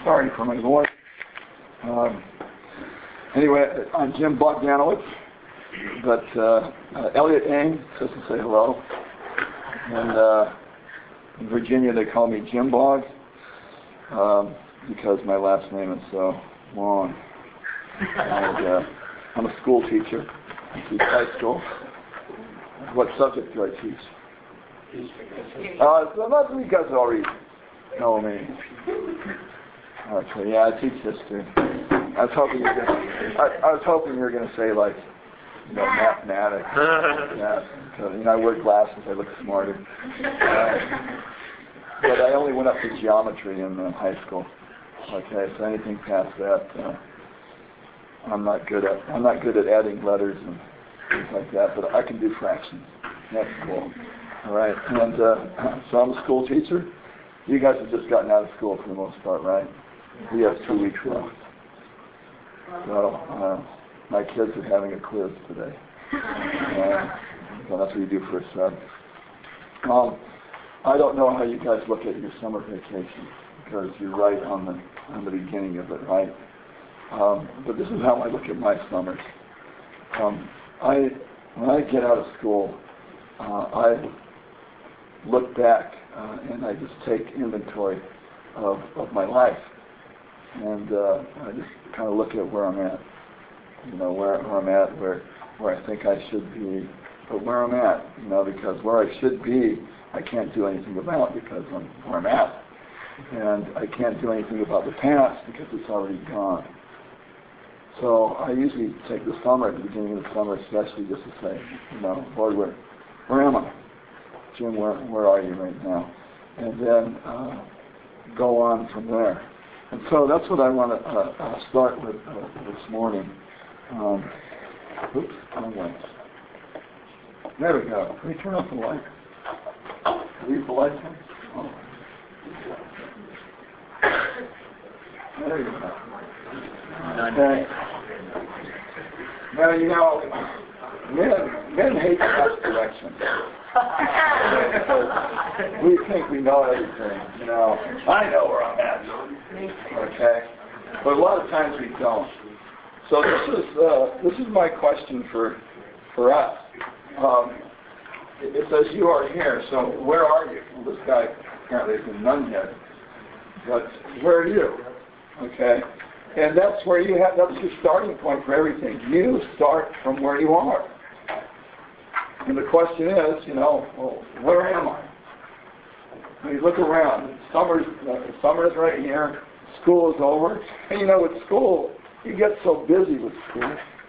sorry for my voice. Anyway, I'm Jim Bogdanowicz, but Elliot Ames says to say hello. And in Virginia they call me Jim Bog because my last name is so long. And, I'm a school teacher. I teach high school. What subject do I teach? So most of you guys already know me. Okay, yeah, I teach history. I was hoping you were going to say like, mathematics. Yeah, because, I wear glasses. I look smarter. But I only went up to geometry in high school. Okay, so anything past that, I'm not good at adding letters and things like that. But I can do fractions. That's cool. All right, and so I'm a school teacher. You guys have just gotten out of school for the most part, right? We have 2 weeks left. So my kids are having a quiz today. So that's what you do for a sub. I don't know how you guys look at your summer vacation because you're right on the beginning of it, right? But this is how I look at my summers. When I get out of school, I look back and I just take inventory of my life, and I just kind of look at where I'm at, where I'm at, where I think I should be, but where I'm at, because where I should be, I can't do anything about because I'm where I'm at, and I can't do anything about the past because it's already gone. So I usually take the summer, at the beginning of the summer especially, just to say, Lord, where am I? Jim, where are you right now? And then go on from there. And so that's what I want to start with this morning. Oops, wrong way. There we go. Can we turn off the light? Leave the lights on? Oh. There you go. Okay. Now, men hate to ask directions. We think we know everything, I know where I'm at. Okay? But a lot of times we don't. So this is my question for us. It says you are here, so where are you? Well, this guy apparently is in Nunhead. But where are you? Okay? And that's where that's your starting point for everything. You start from where you are. And the question is, well, where am I? When you look around, summer is right here, school is over. And with school, you get so busy with school.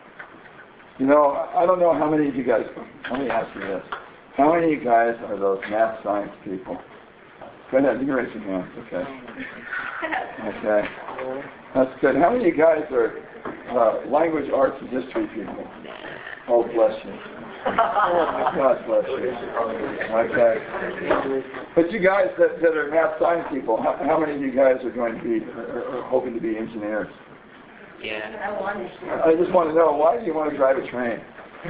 I don't know how many of you guys, let me ask you this. How many of you guys are those math science people? Go ahead, you can raise your hand. Okay. Okay. That's good. How many of you guys are language, arts, and history people? Oh, bless you. God bless you. Okay. But you guys that are math science people, how many of you guys are going to be, are hoping to be engineers? Yeah. I just want to know, why do you want to drive a train?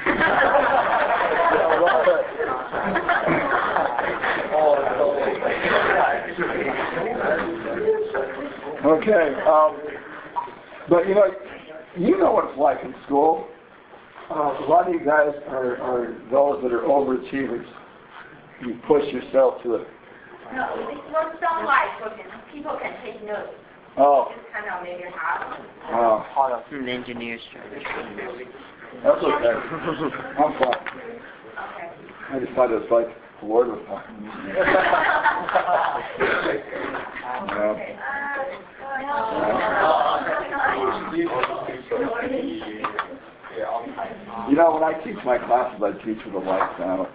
Okay. But you know what it's like in school. A lot of you guys are those that are overachievers. You push yourself to it. No, it's not so like people can take notes. Oh. Just kind of maybe have. Oh. Engineers. That's okay. I'm fine. Okay. I just thought it was like the Lord was talking to me. When I teach my classes, I teach with the lights out.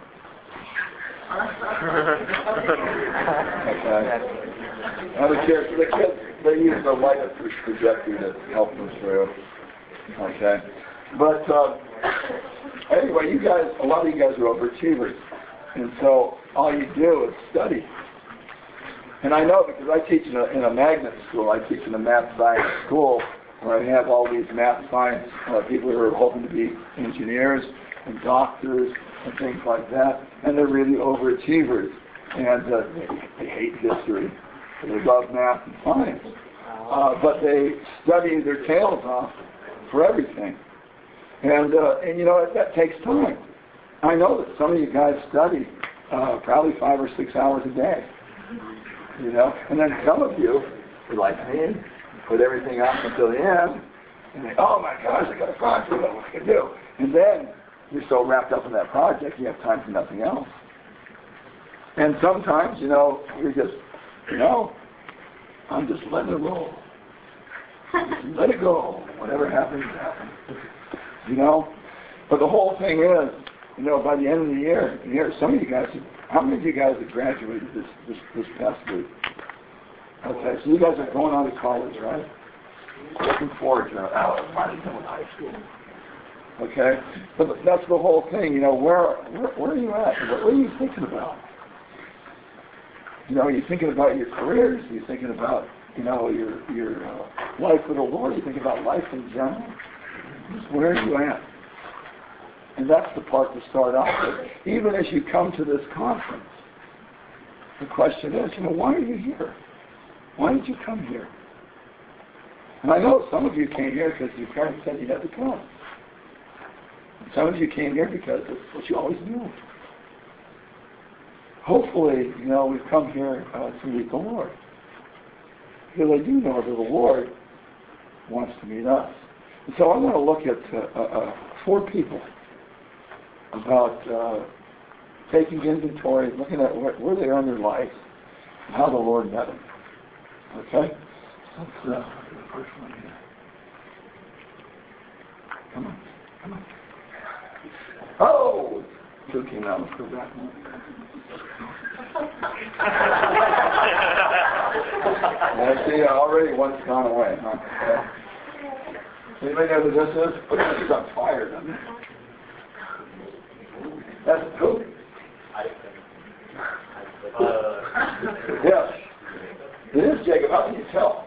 Okay. Now the kids, they use the light projector to help them through. Okay. But anyway, a lot of you guys are overachievers, and so all you do is study. And I know because I teach in a magnet school. I teach in a math science school where I have all these math science people who are hoping to be engineers and doctors and things like that, and they're really overachievers, and they hate history. They love math and science. but they study their tails off for everything. And you know, that takes time. I know that some of you guys study probably 5 or 6 hours a day. You know, and then some of you, like me, put everything off until the end, and think, oh my gosh, I got a project, what am I going to do? And then you're so wrapped up in that project, you have time for nothing else. And sometimes, you know, you're just, you know, I'm just letting it roll. Just let it go. Whatever happens, happens. You know? But the whole thing is, you know, by the end of the year, some of you guys, how many of you guys have graduated this past week? Okay, so you guys are going on to college, right? Looking forward to it. Oh, finally done with high school. Okay? But that's the whole thing, you know, where are you at? What are you thinking about? You know, are you thinking about your careers? Are you thinking about, you know, your life with the Lord? Are you thinking about life in general? Just where are you at? And that's the part to start off with. Even as you come to this conference, the question is, you know, why are you here? Why did you come here? And I know some of you came here because your parents said you had to come. And some of you came here because it's what you always do. Hopefully, you know, we've come here to meet the Lord. Because I do know that the Lord wants to meet us. And so I want to look at 4 people about taking inventory, looking at where they are in their life, and how the Lord met them. Okay? Let's look at the first one here. Come on. Oh! 2 came out. Let's go back one. I see already one's gone away, huh? Okay. Anybody know who this is? Look at this on fire, doesn't it? That's who? Yes. It is Jacob. How can you tell?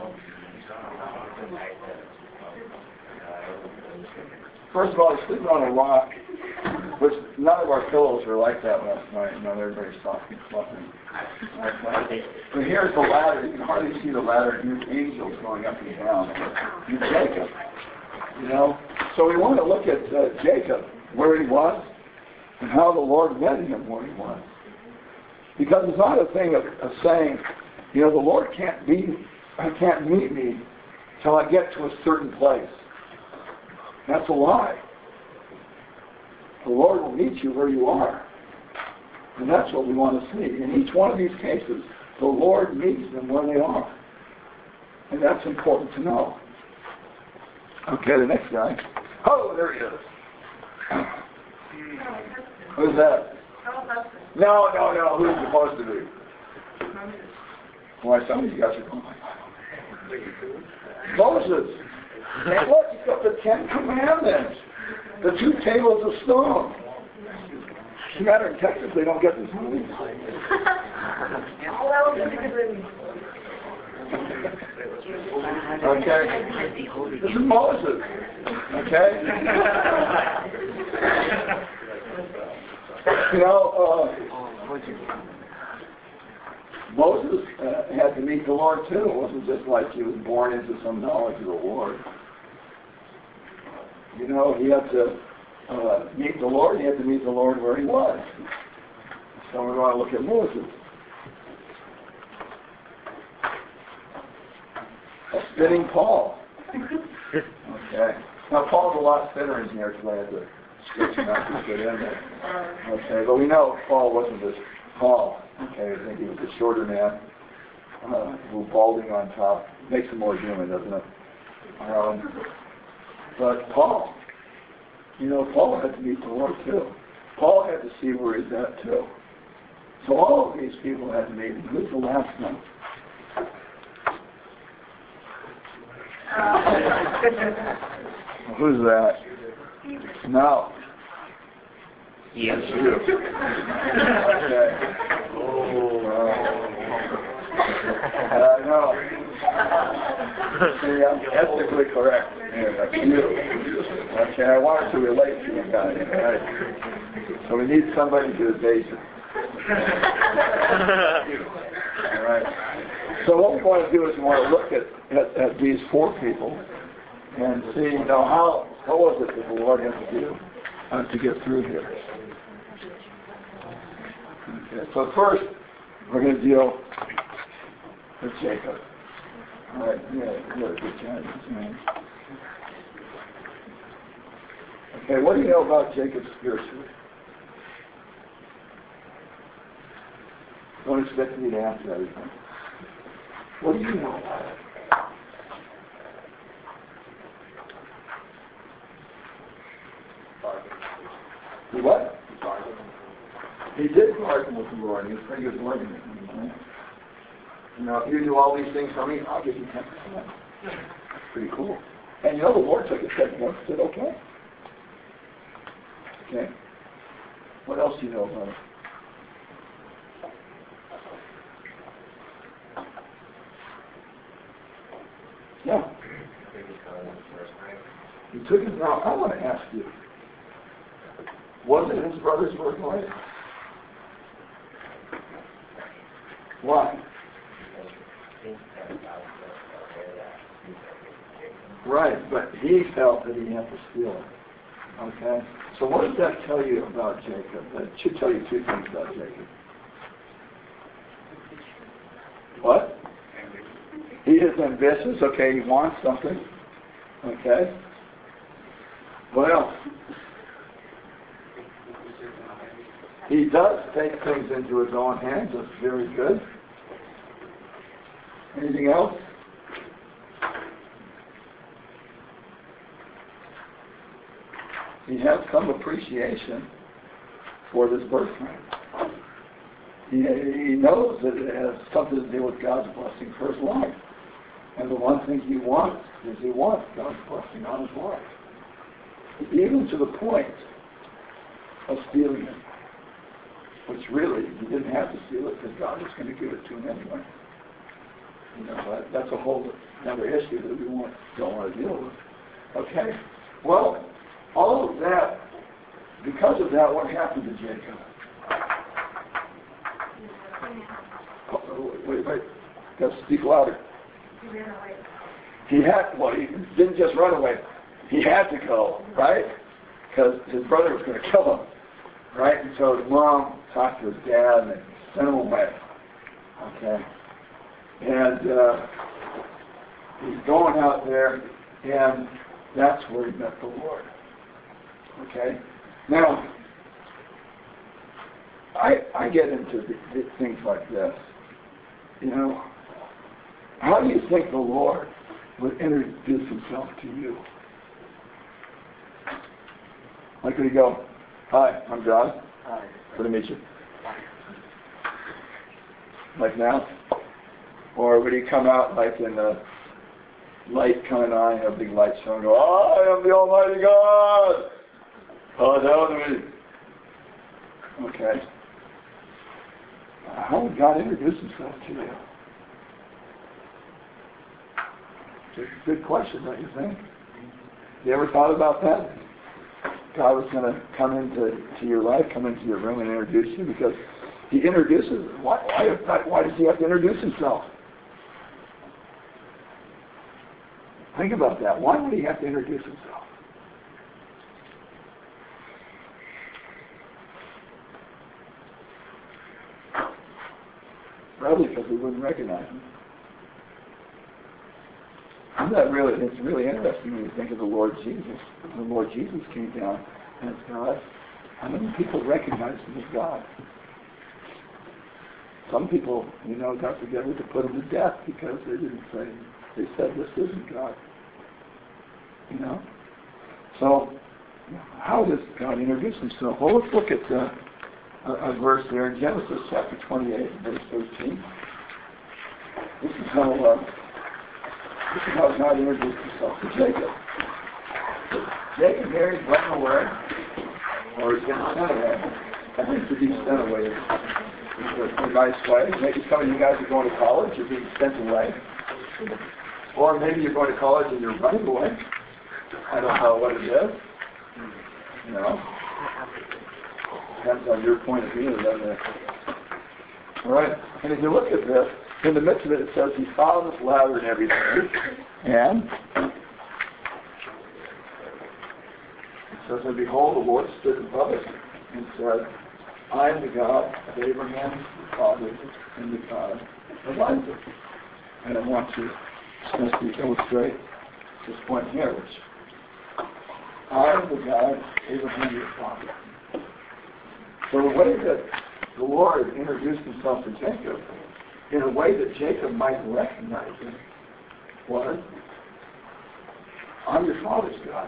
First of all, he's sleeping on a rock, which none of our pillows were like that last night. No, they're very soft and fluffy. But here's the ladder. You can hardly see the ladder. There's angels going up and down. You Jacob. You know? So we want to look at Jacob, where he was, and how the Lord met him where he was. Because it's not a thing of saying, you know, the Lord can't meet me till I get to a certain place. That's a lie. The Lord will meet you where you are. And that's what we want to see. In each one of these cases, the Lord meets them where they are. And that's important to know. Okay, the next guy. Oh, there he is. Who's that? No. Who's it supposed to be? Why, some of you guys are going like, Moses. And look, he's got the 10 Commandments. The 2 tables of stone. As a matter of Texas, they don't get this movie. Okay? This is Moses. Okay? You know, Moses had to meet the Lord too. It wasn't just like he was born into some knowledge of the Lord. You know, he had to meet the Lord. He had to meet the Lord where he was. So we're going to look at Moses. A spinning Paul. Okay. Now Paul's a lot thinner in here because I had to stretch him out to get in there. Okay, but we know Paul wasn't this tall. Okay, I think he was a shorter man, who balding on top. Makes him more human, doesn't it? But Paul, you know, Paul had to meet the Lord too. Paul had to see where he's at too. So all of these people had to meet him. Who's the last one? Who's that? No. Yes, you. Okay. No. See, I'm ethnically correct. Yeah, that's you. Okay, I wanted to relate to you guys. Right? So we need somebody to debate you. All right. So what we want to do is we want to look at these four people and see, how was it that the Lord had to do to get through here. Okay, so first we're going to deal with Jacob. All right, yeah, good job, man. Okay, what do you know about Jacob spiritually? Don't expect me to answer everything. What do you know about it? He what? He did bargain with the Lord. He was pretty good bargaining with him. If you do all these things for me, I'll give you 10%. That's pretty cool. And the Lord took a second and said, okay. Okay. What else do you know about it? Yeah. He took it. Now, I want to ask you, was it his brother's birthright? Why? Right, but he felt that he had to steal it. Okay? So what does that tell you about Jacob? That should tell you two things about Jacob. What? He is ambitious. Okay, he wants something. Okay? What else? He does take things into his own hands. That's very good. Anything else? He has some appreciation for this birthright. He knows that it has something to do with God's blessing for his life. And the one thing he wants is he wants God's blessing on his life. Even to the point of stealing it. Which really, he didn't have to steal it because God was going to give it to him anyway. That's a whole other issue that we don't want to deal with. Okay? Well, all of that, because of that, what happened to Jacob? Wait. Got to speak louder. He ran away. He didn't just run away. He had to go, right? Because his brother was going to kill him. Right? And so his mom talked to his dad and they sent him away. Okay? And he's going out there, and that's where he met the Lord. Okay? Now, I get into things like this. How do you think the Lord would introduce himself to you? Like, would he go, hi, I'm John. Hi. Good to meet you. Like now? Or would he come out like in the light coming on, a big light show, and go, I am the Almighty God. Oh, down to me. Okay. How would God introduce himself to you? It's a good question, don't you think? You ever thought about that? God was going to come into your life, come into your room and introduce you, because he introduces. Why does he have to introduce himself? Think about that. Why would he have to introduce himself? Probably because we wouldn't recognize him. It's really interesting when you think of the Lord Jesus. The Lord Jesus came down as God. How many people recognized him as God? Some people, got together to put him to death because they said this isn't God. So, how does God introduce himself? Well, let's look at a verse there in Genesis chapter 28, verse 13. This is how God introduced himself to Jacob. Jacob here is running away, or he's getting sent away. I think to be sent away is a nice way. Maybe some of you guys are going to college, you're being sent away. Or maybe you're going to college and you're running away. I don't know what it is. Depends on your point of view, doesn't it? All right. And if you look at this, in the midst of it, it says he found this ladder and everything. And it says, and behold, the Lord stood above it and said, I am the God of Abraham, the father, and the God of Isaac. And I want to simply illustrate this point here, which I am the God of Abraham, your father. So the way that the Lord introduced himself to Jacob, in a way that Jacob might recognize him, was, I'm your father's God.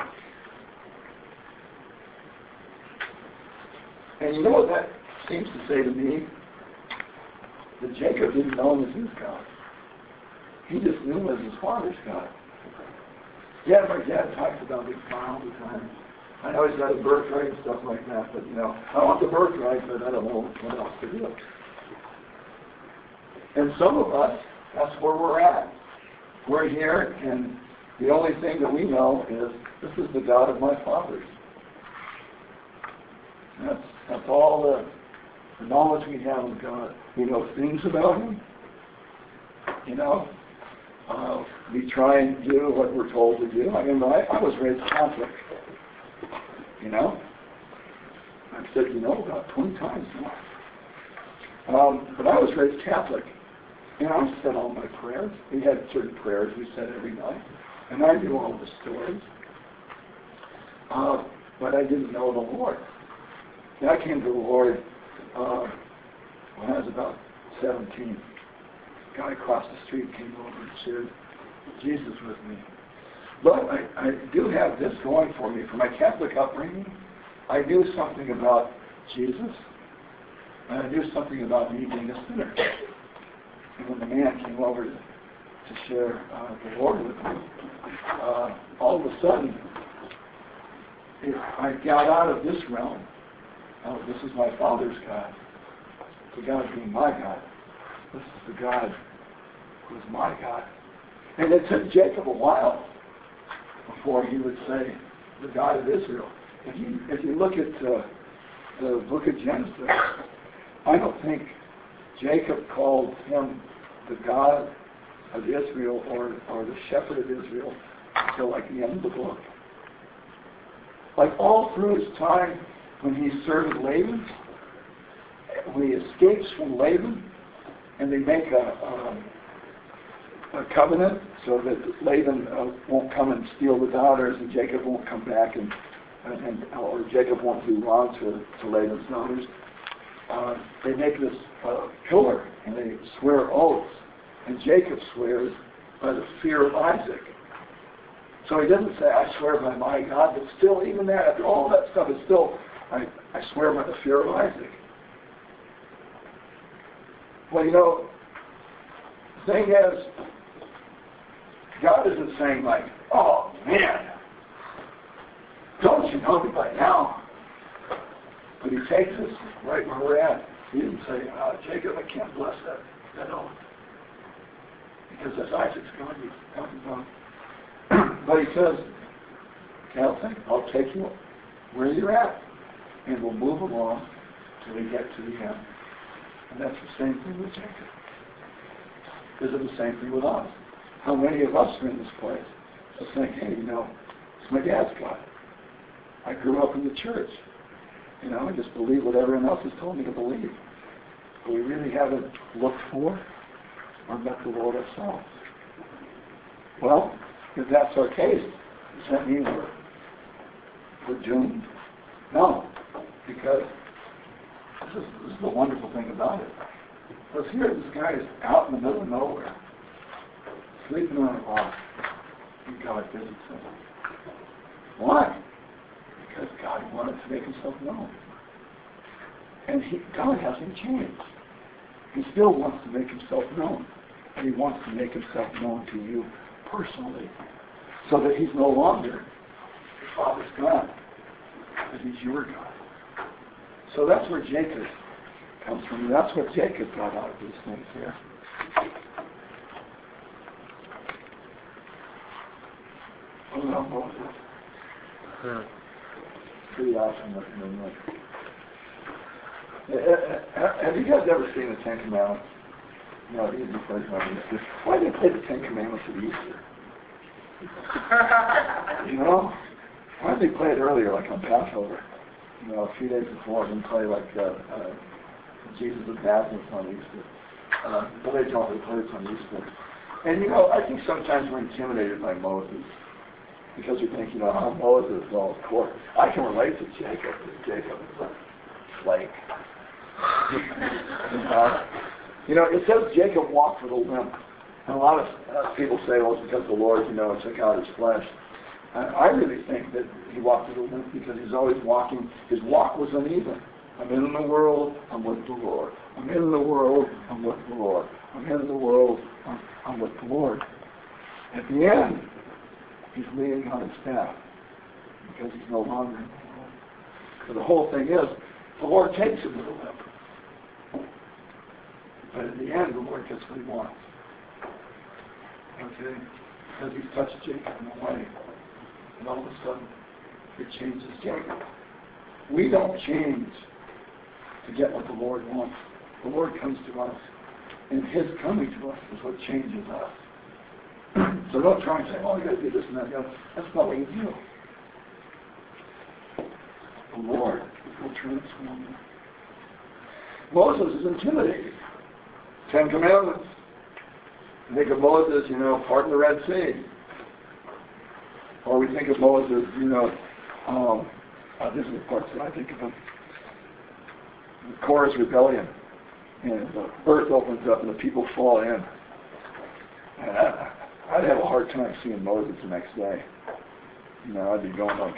And you know what that seems to say to me? That Jacob didn't know him as his God. He just knew him as his father's God. Yeah, my dad talks about this all the time. I know he's got a birthright and stuff like that, but I want the birthright, but I don't know what else to do. And some of us, that's where we're at. We're here, and the only thing that we know is, this is the God of my fathers. That's all the knowledge we have of God. We know things about Him. We try and do what we're told to do. I mean, I was raised Catholic. I've said, about 20 times now. But I was raised Catholic. And I said all my prayers. We had certain prayers we said every night. And I knew all the stories. But I didn't know the Lord. And I came to the Lord when I was about 17. A guy across the street came over and shared Jesus with me. But I do have this going for me. For my Catholic upbringing, I knew something about Jesus, and I knew something about me being a sinner. And when the man came over to share the Lord with me, all of a sudden, I got out of this realm. Oh, this is my Father's God. The God being my God. This is the God who is my God. And it took Jacob a while before he would say, the God of Israel. If you look at the book of Genesis, I don't think Jacob called him the God of Israel or the shepherd of Israel until like the end of the book. Like all through his time when he served Laban, when he escapes from Laban, and they make a covenant so that Laban won't come and steal the daughters, and Jacob won't come back, or Jacob won't do wrong to Laban's daughters. They make this pillar, and they swear oaths, and Jacob swears by the fear of Isaac. So he doesn't say, I swear by my God, but still, even that, after all that stuff, it's still, I swear by the fear of Isaac. Well, the thing is, God isn't saying like, oh man, don't you know me by now? But he takes us right where we're at. He didn't say, Jacob, I can't bless that oath. Because that's Isaac's God he's talking about. But he says, I'll take you where you're at, and we'll move along till we get to the end. And that's the same thing with Jacob. Is it the same thing with us? How many of us are in this place? Just think, hey, it's my dad's God. I grew up in the church. I just believe what everyone else has told me to believe. But we really haven't looked for or met the Lord ourselves. Well, if that's our case, does that mean we're doomed? No, because this is the wonderful thing about it. Because here, this guy is out in the middle of nowhere, sleeping on a rock, and God visits him. Why? Because God wanted to make himself known. And God hasn't changed. He still wants to make himself known. And he wants to make himself known to you personally. So that he's no longer your father's God. But he's your God. So that's where Jacob comes from. That's what Jacob got out of these things here. What about Moses? Pretty awesome looking, isn't it? Have you guys ever seen the Ten Commandments? No, it isn't played on Easter. Why did they play the Ten Commandments at Easter? You know? Why did they play it earlier, like on Passover? You know, a few days before, and play like Jesus of Nazareth on Easter. But they don't. They play it on Easter. And you know, I think sometimes we're intimidated by Moses. Because we think, you know, how Moses, well, of course. I can relate to Jacob. Jacob is a flake. You know, it says Jacob walked with a limp. And a lot of people say, well, it's because the Lord, you know, took out his flesh. I really think that he walked with a limp because he's always walking. His walk was uneven. I'm in the world, I'm with the Lord. I'm in the world, I'm with the Lord. I'm in the world, I'm with the Lord. At the end, he's leaning on his staff because he's no longer in the world. So the whole thing is, the Lord takes him with a limp. But in the end, the Lord gets what he wants. Okay? Because he's touched Jacob in a way. And all of a sudden, it changes Jacob. We don't change to get what the Lord wants. The Lord comes to us. And his coming to us is what changes us. So don't try and say, oh, you got to do this and that. That's not what you do. The Lord will transform you. Moses is intimidating. 10 Commandments. You think of Moses, you know, parting the Red Sea. Or we think of Moses, you know, this is the part that I think of him. The Korah's rebellion. And the earth opens up and the people fall in. And I'd have a hard time seeing Moses the next day. You know, I'd be going like,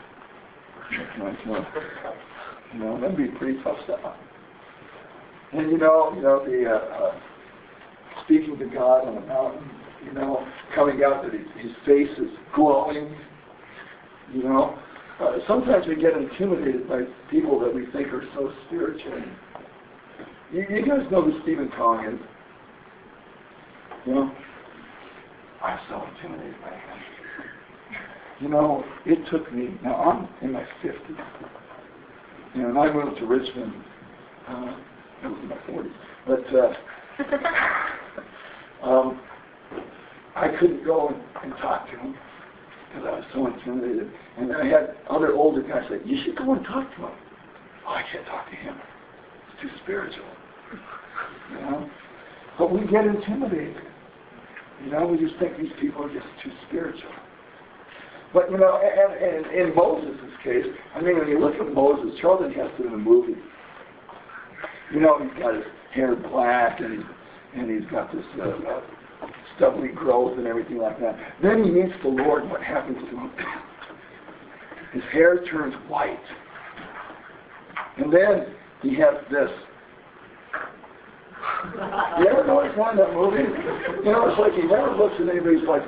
you know, that'd be pretty tough stuff. And you know, the speaking to God on the mountain, you know, coming out that his face is glowing, you know. Sometimes we get intimidated by people that we think are so spiritual. You guys know who Stephen Kong is? You know? I'm so intimidated by him. You know, it took me, now I'm in my 50s. You know, and I moved to Richmond, I was in my 40s. But I couldn't go and talk to him because I was so intimidated. And I had other older guys say, you should go and talk to him. Oh, I can't talk to him. It's too spiritual. You know? But we get intimidated. You know, we just think these people are just too spiritual. But, you know, and in Moses' case, I mean, when you look at Moses, Charlton Heston in the movie, you know, he's got his hair black and he's got this stubbly growth and everything like that. Then he meets the Lord, what happens to him? His hair turns white. And then he has this. You ever notice that in that movie? You know, it's like he never looks at anybody, he's like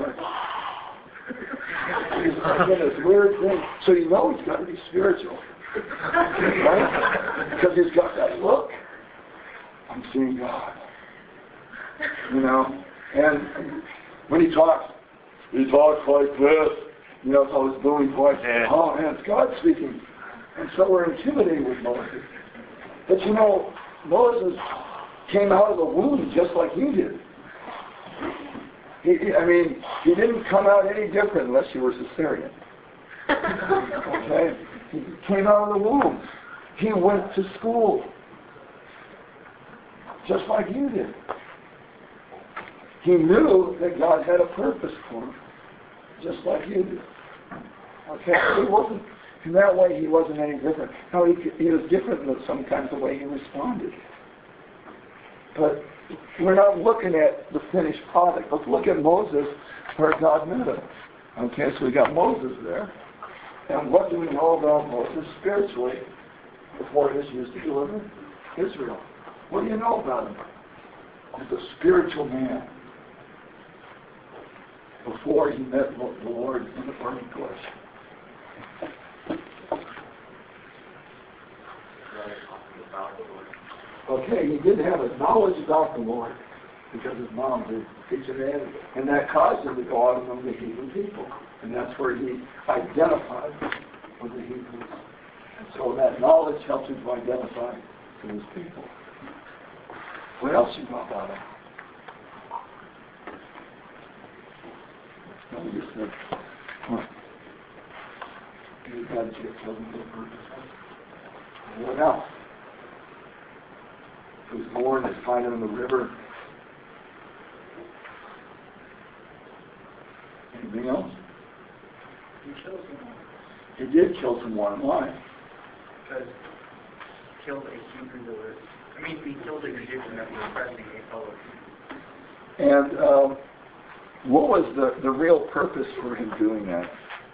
he's like in this weird thing. So you know he's got to be spiritual. Right? Because he's got that look. I'm seeing God. You know? And when he talks like this. You know, it's all this booming voice. Oh man, it's God speaking. And so we're intimidated with Moses. But you know, Moses came out of the womb just like you did. He didn't come out any different unless you were cesarean. Okay? He came out of the womb. He went to school. Just like you did. He knew that God had a purpose for him. Just like you did. Okay? He wasn't, in that way, he wasn't any different. No, he was different in sometimes the way he responded. But we're not looking at the finished product. Let's look at Moses where God met him. Okay, so we got Moses there. And what do we know about Moses spiritually before he was used to deliver Israel? What do you know about him? He's a spiritual man before he met the Lord in the burning bush. Okay, he did have a knowledge about the Lord because his mom did teach him that, and that caused him to go out among the heathen people. And that's where he identified with the Hebrews. And so that knowledge helps him to identify with his people. What else you know about him? No, he just said, huh. God chosen for a purpose. What else? He was born, they find him in the river. Anything else? He killed someone. He did kill someone. Why? Because he killed a Hebrew that was, he killed an Egyptian that was oppressing a fellow Hebrew. And what was the real purpose for him doing that?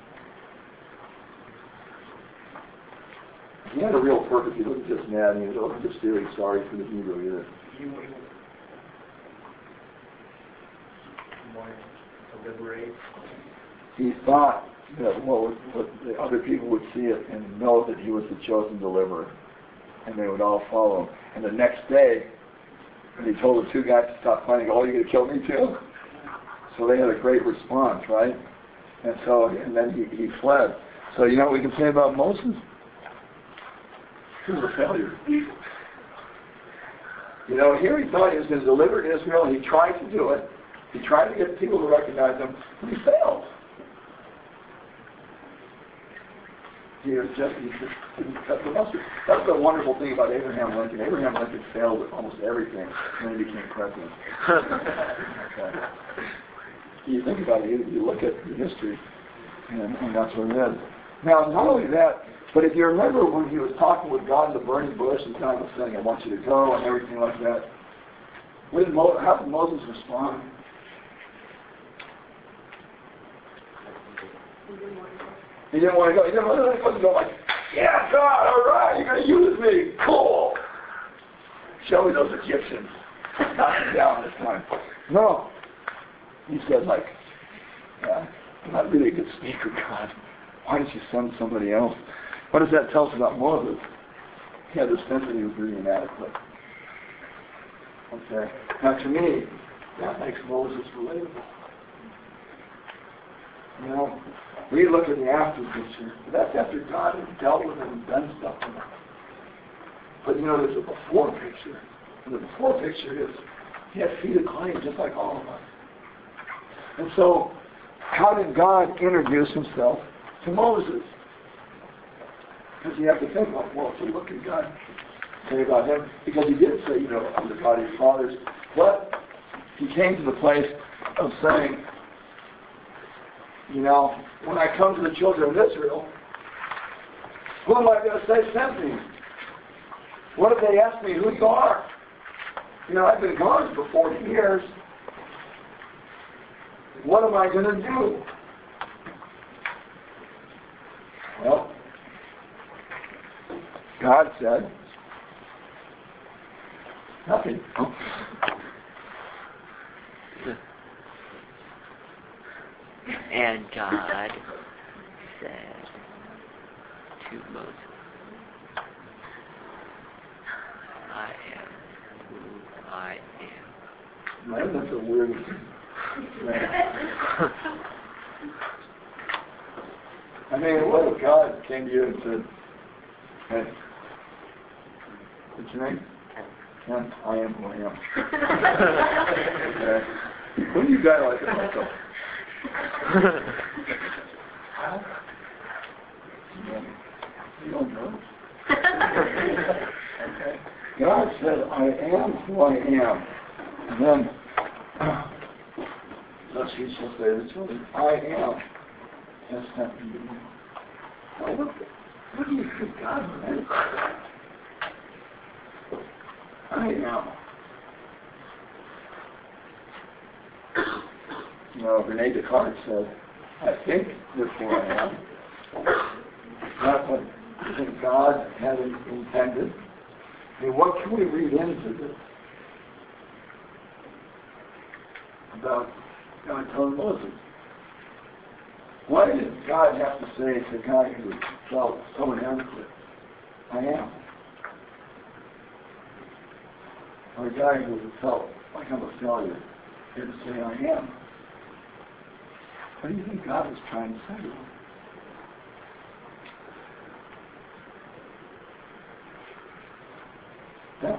He had a real purpose. He wasn't just mad. He wasn't just feeling sorry for the Hebrew either. He wanted to liberate. He thought that what the other people would see it and know that he was the chosen deliverer, and they would all follow him. And the next day, when he told the two guys to stop fighting, "Oh, you're going to kill me too?" So they had a great response, right? And then he fled. So you know what we can say about Moses? He was a failure. You know, here he thought he was going to deliver Israel. He tried to do it. He tried to get people to recognize him, but he failed. That's the wonderful thing about Abraham Lincoln. Abraham Lincoln failed at almost everything when he became president. Okay. You think about it, you look at the history, and that's what it is. Now, not only that, but if you remember when he was talking with God in the burning bush and God was saying, "I want you to go," and everything like that, how did Moses respond? He didn't want to go. He wasn't going like, "Yeah, God, all right, you're going to use me. Cool. Show me those Egyptians." Knock them down this time. No. He said, like, "Yeah, I'm not really a good speaker, God. Why did you send somebody else?" What does that tell us about Moses? He had the sense that he was really inadequate. Okay. Now, to me, that makes Moses relatable. You know, we look at the after picture. That's after God has dealt with him and done stuff with him. But you know, there's a before picture. And the before picture is he had feet of clay just like all of us. And so, how did God introduce himself to Moses? Because you have to think about, well, so what could God say about him? Because he did say, you know, I'm the God of your fathers. But he came to the place of saying, you know, when I come to the children of Israel, who am I going to say sent me? What if they ask me who you are? You know, I've been gone for 40 years. What am I going to do? Well, God said, nothing. And God said to Moses, I am who I am. Man, that's a weird I mean, what if God came to you and said, "Hey, what's your name?" Ken. I am who I am. Okay. Wouldn't you guys like it myself? You don't know. Okay. God said, "I am who I am." And then, thus he shall say to the children, "I am has sent me to you." Now, what do you think God meant? I am. You know, Rene Descartes said, "I think, therefore I am." That's what I think God had intended. I mean, what can we read into this about God telling Moses? Why did God have to say to a guy who felt so inadequate, "I am"? Or a guy who felt like I'm a failure, he had to say, "I am"? What do you think God was trying to say to him? Yeah.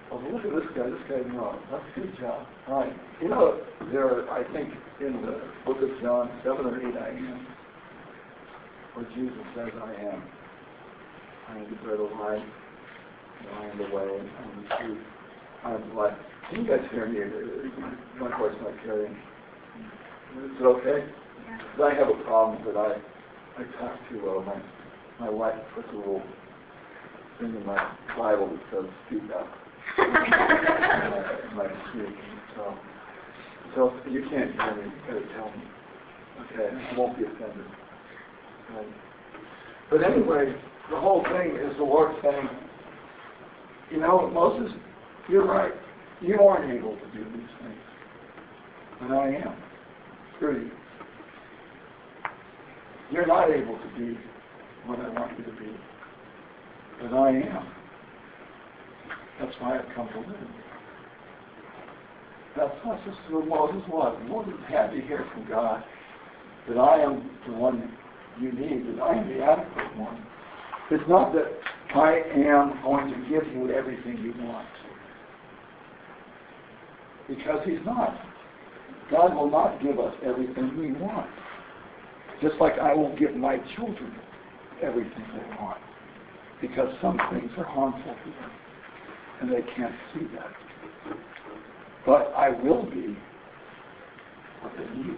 well, look at this guy. This guy, no, that's a good job. Right. You know, there are, I think, in the book of John, 7 or 8 I am, where Jesus says, I am. I am the bread of life. I am the way. I am the truth. I am the life. Can you guys hear me? My voice not carrying. Is it okay? Because I have a problem that I talk to my wife puts a little thing in my Bible that says speak up. My speak. So if you can't hear me, you gotta tell me. Okay, I won't be offended. Right. But anyway, the whole thing is the Lord saying, you know, Moses, you're right. You aren't able to do these things. But I am. Through you. You're not able to be what I want you to be. But I am. That's why I've come to live. That's just who Moses was. Moses had to hear from God that I am the one you need, that I am the adequate one. It's not that I am going to give you everything you want. Because He's not. God will not give us everything we want. Just like I won't give my children everything they want. Because some things are harmful to them. And they can't see that. But I will be what they need.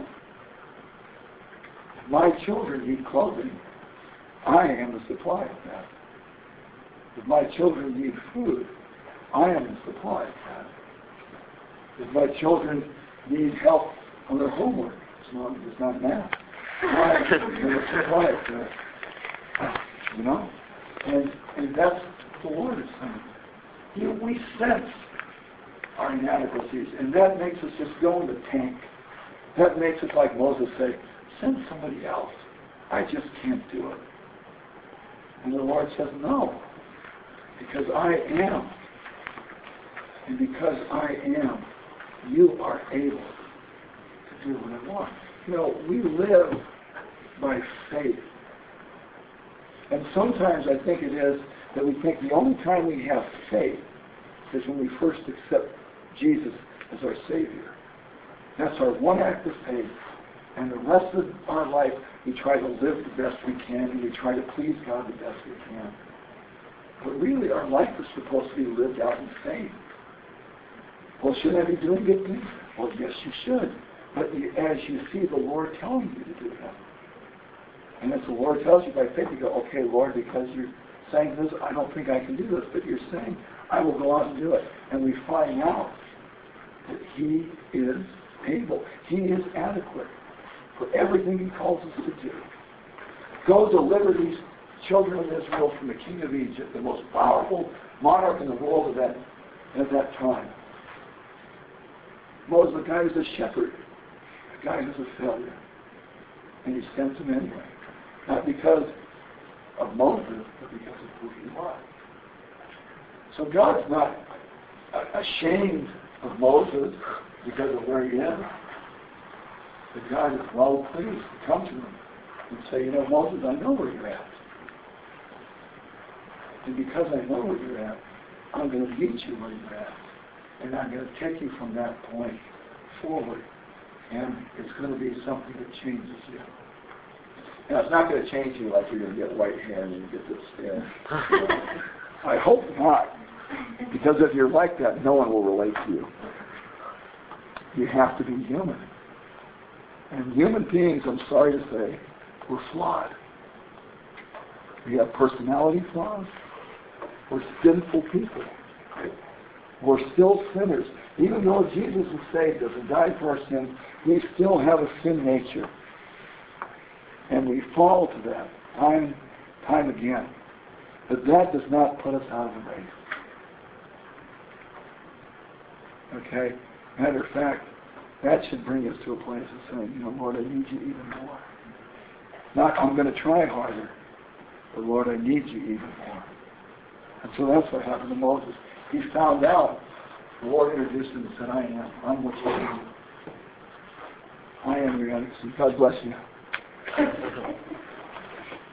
If my children need clothing, I am the supply of that. If my children need food, I am the supply of that. If my children need help on their homework, it's not math. I am the supply of that. You know? And that's what the Lord is saying. You know, we sense our inadequacies, and that makes us just go in the tank. That makes us, like Moses say, send somebody else. I just can't do it. And the Lord says, no, because I am. And because I am, you are able to do what I want. You know, we live by faith. And sometimes I think it is that we think the only time we have faith is when we first accept Jesus as our Savior. That's our one act of faith. And the rest of our life, we try to live the best we can, and we try to please God the best we can. But really, our life is supposed to be lived out in faith. Well, should I be doing good things? Well, yes, you should. But as you see the Lord telling you to do that. And as the Lord tells you by faith, you go, okay, Lord, because you're saying this, I don't think I can do this. But you're saying, I will go out and do it. And we find out that He is able. He is adequate for everything He calls us to do. Go deliver these children of Israel from the king of Egypt, the most powerful monarch in the world at that time. Moses, the guy who's a shepherd, a guy who's a failure. And He sends him anyway. Not because of Moses, but because of who he was. So God's not ashamed of Moses because of where he is. But God is well pleased to come to him and say, you know, Moses, I know where you're at. And because I know where you're at, I'm going to meet you where you're at. And I'm going to take you from that point forward. And it's going to be something that changes you. Now, it's not going to change you like you're going to get white hair and you get this hair. I hope not. Because if you're like that, no one will relate to you. You have to be human. And human beings, I'm sorry to say, we're flawed. We have personality flaws. We're sinful people. We're still sinners. Even though Jesus has saved us and died for our sins, we still have a sin nature. And we fall to that time again. But that does not put us out of the race. Okay? Matter of fact, that should bring us to a place of saying, you know, Lord, I need you even more. Not, I'm going to try harder, but Lord, I need you even more. And so that's what happened to Moses. He found out. The Lord introduced him and said, I am. I'm what you need. I am your adequacy. God bless you.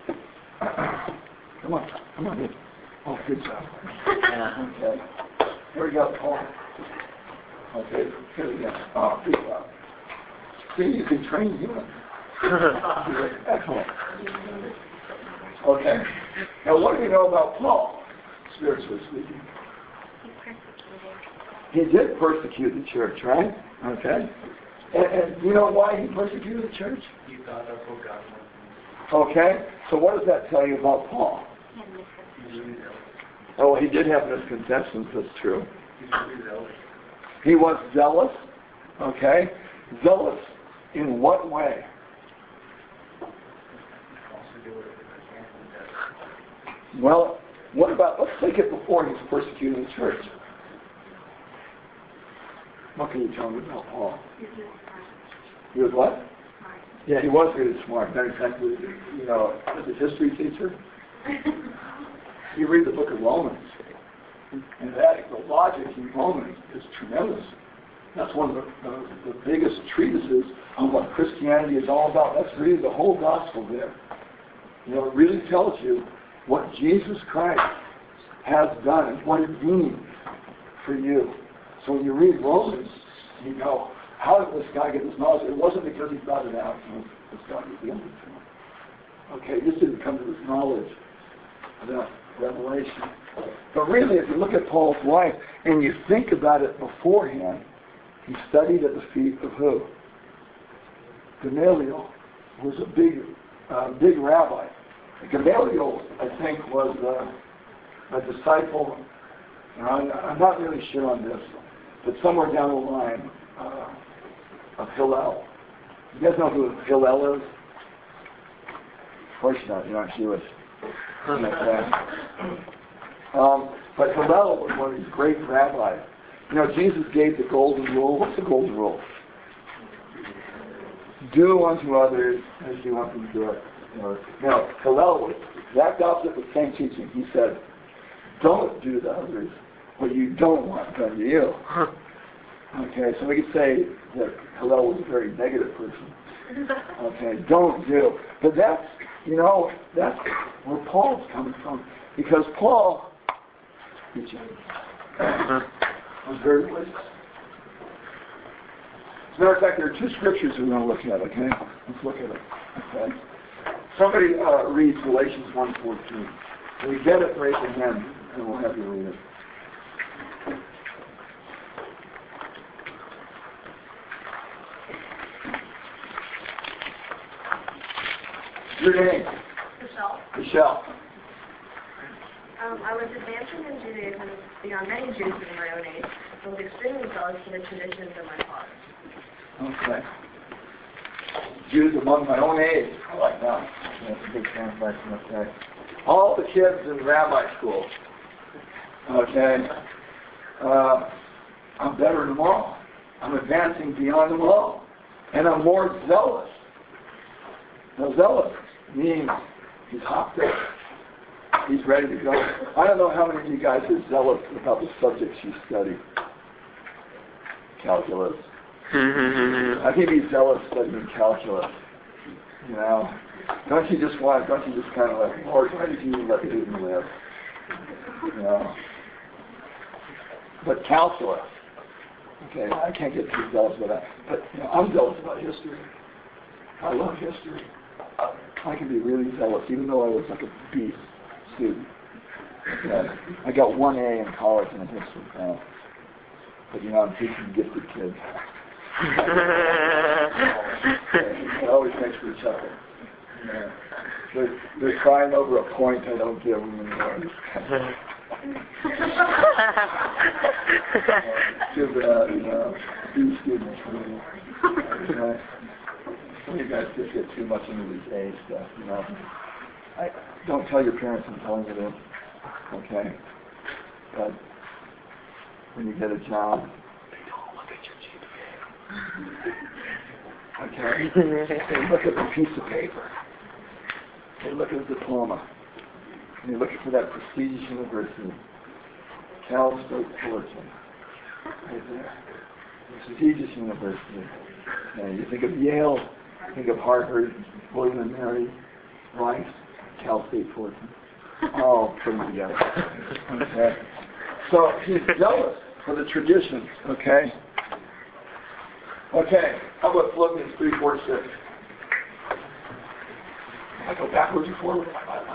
Come on. Come on. Oh, good job. Okay. Here we go, Paul. Okay, here we go. Oh, big one. See, you can train humans. Excellent. Okay. Now, what do we know about Paul, spiritually speaking? He did persecute the church, right? Okay. And you know why he persecuted the church? He thought that's what God wanted. Okay. So what does that tell you about Paul? He's really zealous. Oh, he did have misconceptions, that's true. He's really zealous. He was zealous. Okay. Zealous in what way? Also do whatever he can. Well, what about, let's take it before he's persecuting the church. What can you tell me about Paul? He was what? Yeah, he was really smart. Matter of fact, you know, as a history teacher, you read the book of Romans, and that the logic in Romans is tremendous. That's one of the biggest treatises on what Christianity is all about. That's really the whole gospel there. You know, it really tells you what Jesus Christ has done and what it means for you. So when you read Romans, you go, how did this guy get this knowledge? It wasn't because he thought it out. This God revealed it to him. Okay, this didn't come to this knowledge of that revelation. But really, if you look at Paul's life and you think about it beforehand, he studied at the feet of who? Gamaliel was a big rabbi. Gamaliel, I think, was a disciple, and I'm not really sure on this, but somewhere down the line of Hillel. You guys know who Hillel is? Of course not. You're not Jewish. But Hillel was one of these great rabbis. You know, Jesus gave the golden rule. What's the golden rule? Do unto others as you want them to do it. Now, Hillel was exact opposite of the same teaching. He said, don't do to others what you don't want done to you. Okay, so we could say that Hillel was a very negative person. Okay, don't do. But that's, you know, that's where Paul's coming from. Because Paul, was very religious. As a matter of fact, there are two scriptures we want to look at, okay? Let's look at it. Okay. Somebody reads Galatians 1:14. When you get it, raise your hand, and we'll have you read it. Your name? Michelle. Michelle. I was advancing in Judaism beyond many Jews in my own age, and was extremely jealous for the traditions of my father. Okay. Jews among my own age. I like that. That's a big translation, okay. All the kids in rabbi school. Okay. I'm better than them all. I'm advancing beyond them all. And I'm more zealous. Now, zealous means he's hopped up. He's ready to go. I don't know how many of you guys are zealous about the subjects you study. Calculus. I think he's zealous studying calculus. You know, don't you just kind of like, Lord, why did you let Newton live? You know. But calculus. Okay, I can't get too zealous about that. But you know, I'm zealous about history. I love history. I can be really zealous, even though I was like a B student. Yeah, I got 1 A in college in history. But you know, I'm teaching gifted kids. It always makes me chuckle. Yeah. They're crying over a point I don't give them anymore. Too bad, you know. B students. Okay. Some of you guys just get too much into this A stuff, you know. Don't tell your parents I'm telling you this, okay? But when you get a job, they don't look at your GPA. Okay? They look at the piece of paper. They look at the diploma. And they're looking for that prestigious university. Cal State Fullerton. Right there. Prestigious university. And you think of Yale, think of Harvard, William and Mary, Rice, Cal State Fullerton. All put them together. Okay. So he's zealous for the traditions, okay? Okay, how about Philippians 3:4-6? I go backwards and forwards.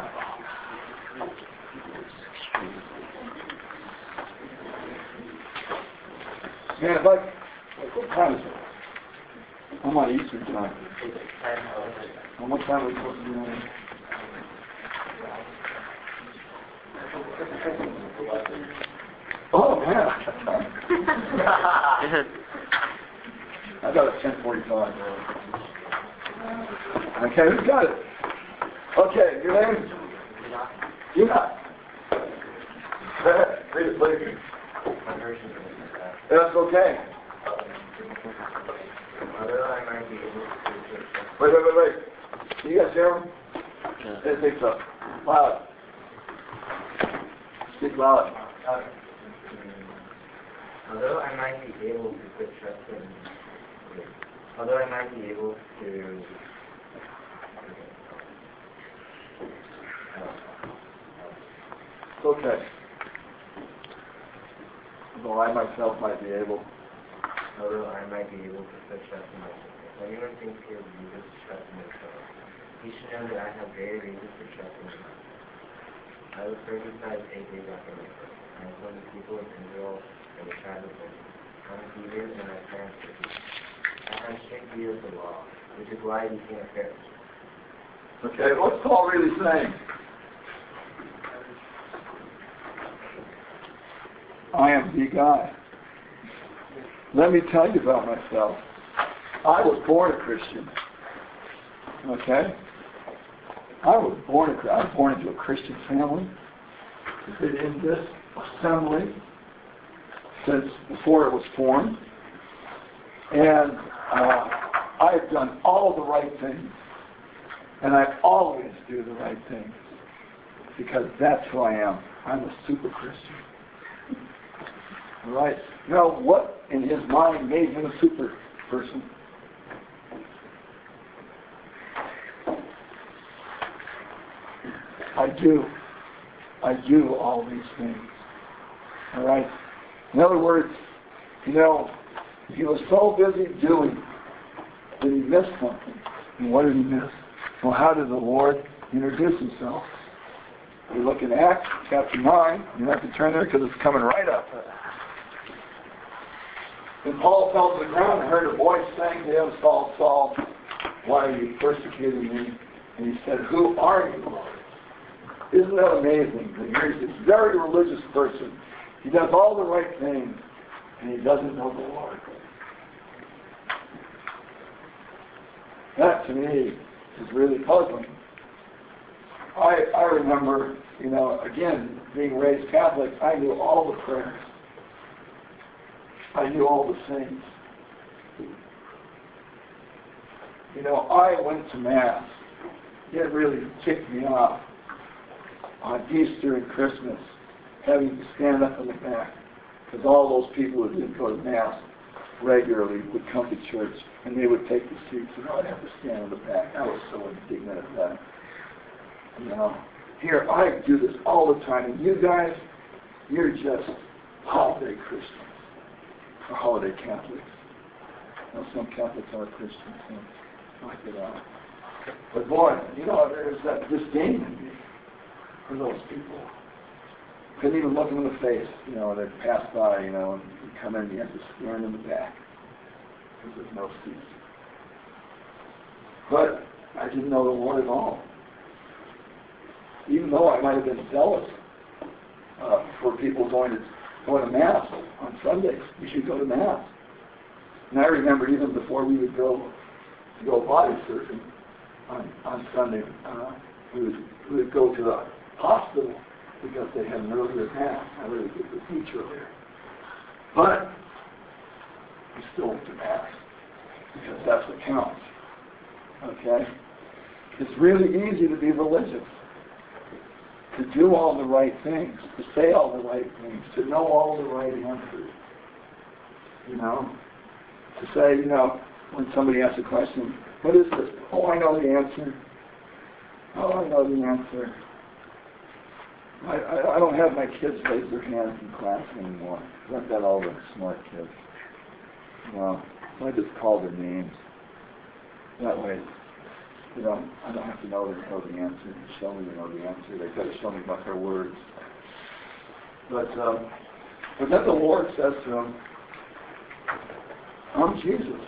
Man, what time is it? I'm on Eastern time. And what time are we supposed to be on? Oh, man. I got it 10:45. Okay, who's got it? Okay, your name? Enoch. Read it, please. That's okay. Wait. Can you guys hear him? Yeah. It picks up. Loud. Speak loud. Although I might be able to put trust in, although I might be able to, It's okay. Although I myself might be able. although I might be able to put trust in myself. If anyone thinks he has reason to trust in himself, he should know that I have greater reason to trust in myself. I was circumcised 8 days after my birth. I am from the people of Israel and the tribe of Benjamin. I am Hebrew and my parents are Hebrew. I have strict view of the law, which is why I became a Pharisee. Okay, what's Paul really saying? I am the guy. Let me tell you about myself. I was born a Christian. Okay? I was born into a Christian family. I've been in this assembly since before it was formed. And I've done all the right things. And I always do the right things. Because that's who I am. I'm a super Christian. All right? Now, what in his mind made him a super person? I do all these things. All right? In other words, he was so busy doing that he missed something. And what did he miss? Well, how did the Lord introduce himself? We look in Acts chapter 9. You have to turn there because it's coming right up. And Paul fell to the ground and heard a voice saying to him, Saul, Saul, why are you persecuting me? And he said, who are you, Lord? Isn't that amazing? He's a very religious person. He does all the right things, and he doesn't know the Lord. That, to me, is really puzzling. I remember, again, being raised Catholic, I knew all the prayers. I knew all the saints. I went to Mass. It really kicked me off on Easter and Christmas, having to stand up in the back, because all those people who didn't go to Mass regularly would come to church, and they would take the seats, and I'd have to stand in the back. I was so indignant at that. Here, I do this all the time, and you guys, you're just holiday Christians, or holiday Catholics. Some Catholics are Christians, and knock it out. But boy, there's that disdain in me for those people. Couldn't even look them in the face, they'd pass by, and you come in, you have to stand in the back, because there's no seats. But I didn't know the Lord at all. Even though I might have been zealous for people going to Mass on Sundays. We should go to Mass. And I remember even before we would go body surfing on Sunday, we would go to the hospital because they had an earlier Mass. I really get the beach earlier. But we still went to Mass because that's what counts. Okay? It's really easy to be religious, to do all the right things, to say all the right things, to know all the right answers. To say, when somebody asks a question, what is this? Oh, I know the answer. Oh, I know the answer. I don't have my kids raise their hands in class anymore. I've got all the smart kids. Well, I just call their names. That way, I don't have to know the answer. They show me they know the answer. They've got to show me by their words. But then the Lord says to him, I'm Jesus.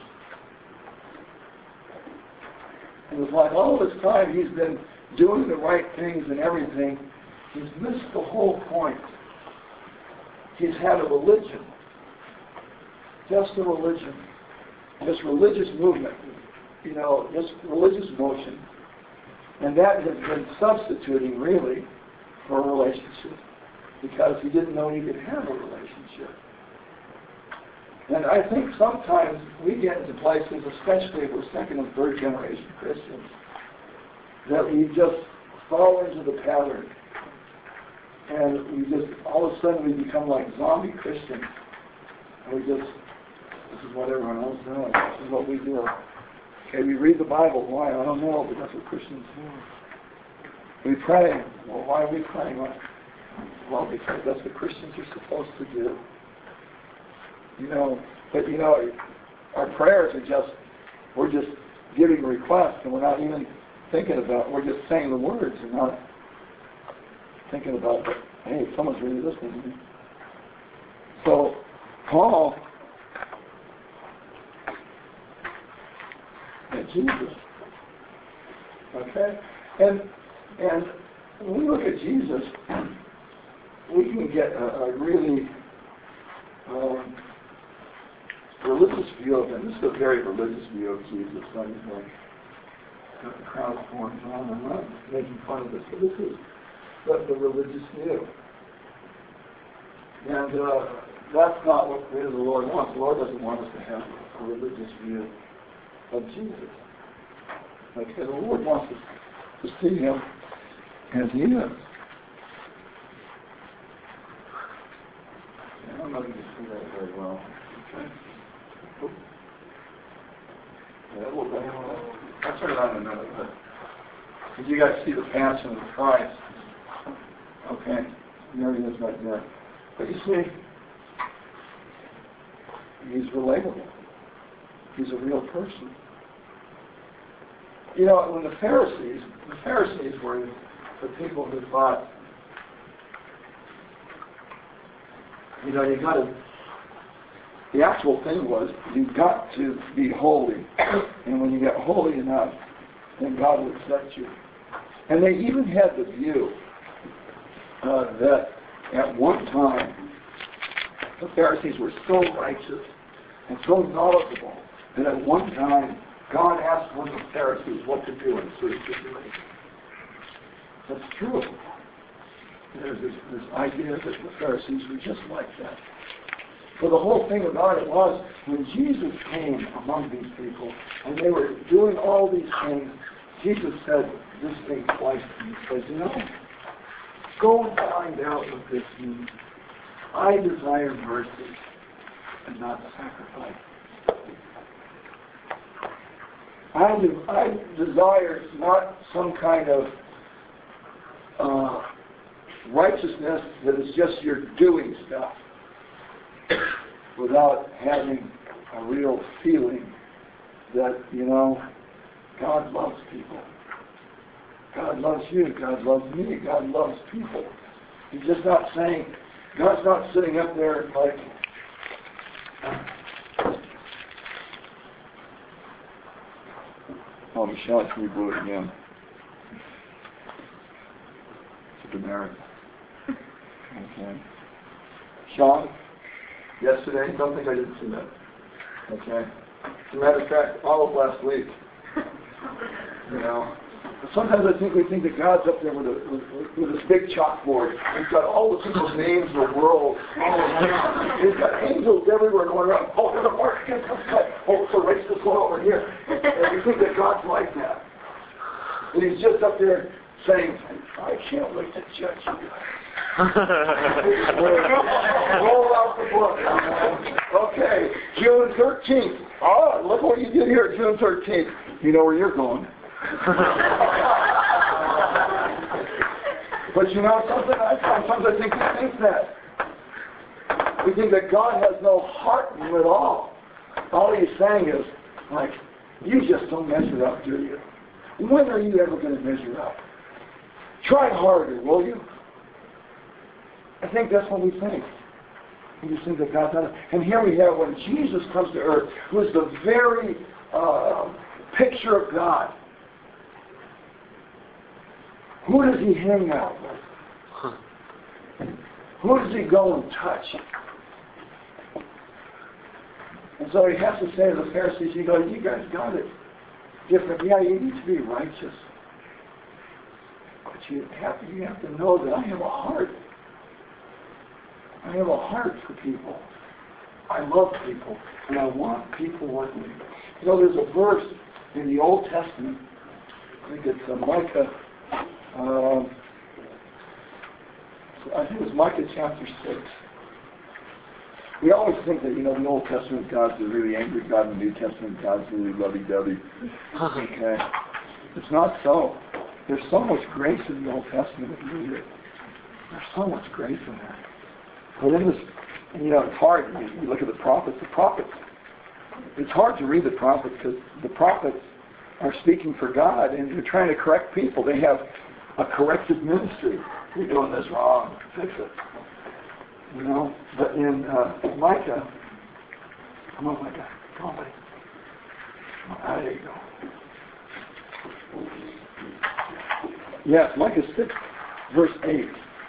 And it's like all this time he's been doing the right things and everything, he's missed the whole point. He's had a religion. Just a religion. This religious movement. This religious motion. And that has been substituting really for a relationship. Because he didn't know he could have a relationship. And I think sometimes we get into places, especially if we're second and third generation Christians, that we just fall into the pattern. And we just, all of a sudden we become like zombie Christians. And this is what everyone else does. This is what we do. Okay, we read the Bible. Why? I don't know, but that's what Christians do. We pray. Well, why are we praying? Well, because that's what Christians are supposed to do. But our prayers are we're just giving requests, and we're not even thinking about, we're just saying the words, and not thinking about, hey, someone's really listening to me. So, Paul and Jesus, okay? And when we look at Jesus, we can get a really religious view of him. This is a very religious view of Jesus. I'm like, got the crowd formed on. I'm not making fun of this, but this is the religious view. And that's not what really the Lord wants. The Lord doesn't want us to have a religious view of Jesus. Okay, the Lord wants us to see him as he is. I'm not going to see that very well. Okay. I'll turn it on in a minute. But did you guys see the Passion of Christ? Okay. There he is right there. But you see, he's relatable. He's a real person. When the Pharisees were the people who thought, the actual thing was, you've got to be holy. And when you get holy enough, then God will accept you. And they even had the view that at one time, the Pharisees were so righteous and so knowledgeable that at one time, God asked one of the Pharisees what to do in a certain situation. That's true. There's this idea that the Pharisees were just like that. So the whole thing about it was, when Jesus came among these people, and they were doing all these things, Jesus said this thing twice to them. He says, go and find out what this means. I desire mercy and not sacrifice. I desire not some kind of righteousness that is just your doing stuff without having a real feeling that, God loves people. God loves you. God loves me. God loves people. He's just not saying, God's not sitting up there like, oh, Michelle, can you blew it again? It's America. Okay. Sean, yesterday, don't think I didn't see that. Okay. As a matter of fact, all of last week. Sometimes I think we think that God's up there with this big chalkboard. He's got all the people's names in the world. He's got angels everywhere going around. Oh, there's a mark against this guy. Oh, so race this one over here. And we think that God's like that. And he's just up there saying, I can't wait to judge you guys. Roll out the book. Okay, June 13th. Oh, look what you did here, June 13th. You know where you're going. But you know something? Sometimes I think we think that. We think that God has no heart in you at all. All He's saying is, like, you just don't measure up, do you? When are you ever going to measure up? Try harder, will you? I think that's what we think. We just think that God's not. And here we have when Jesus comes to earth, who is the very picture of God. Who does He hang out with? Who does He go and touch? And so He has to say to the Pharisees, He goes, you guys got it different. Yeah, you need to be righteous. But you have to know that I have a heart. I have a heart for people. I love people. And I want people with me. You know, there's a verse in the Old Testament. I think it's Micah. I think it's Micah chapter 6. We always think that, the Old Testament God's a really angry God, and the New Testament God's really lovey-dovey. Okay. It's not so. There's so much grace in the Old Testament if you read it. There's so much grace in there. But in this, it's hard. You look at the prophets. It's hard to read the prophets because the prophets are speaking for God and they're trying to correct people. They have a corrective ministry. You're doing this wrong. Fix it. But in Micah, come on, Micah. Come on, buddy. There you go. Yes, Micah 6, verse 8.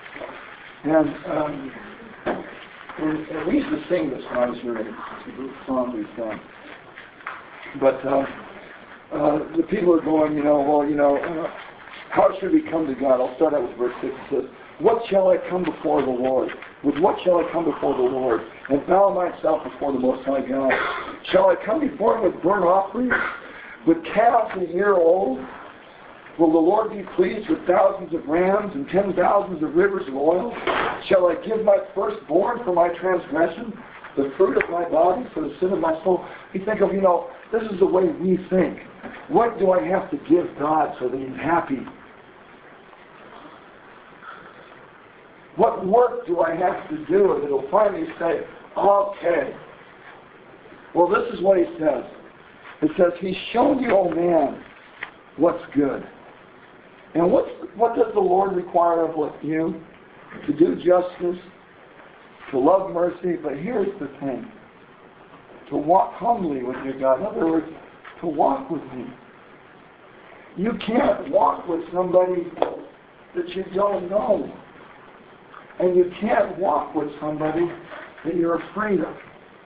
And we used to sing this when I was here. It's a song we sang. But the people are going, how should we come to God? I'll start out with verse 6. It says, what shall I come before the Lord? With what shall I come before the Lord? And bow myself before the Most High God. Shall I come before Him with burnt offerings? With calves a year old? Will the Lord be pleased with thousands of rams and 10,000s of rivers of oil? Shall I give my firstborn for my transgression, the fruit of my body for the sin of my soul? You think of, this is the way we think. What do I have to give God so that He's happy? What work do I have to do that He'll finally say, okay. Well, this is what He says. It says, He's shown you, O man, what's good. And what does the Lord require of you? To do justice, to love mercy, but here's the thing. To walk humbly with your God. In other words, to walk with me. You can't walk with somebody that you don't know. And you can't walk with somebody that you're afraid of.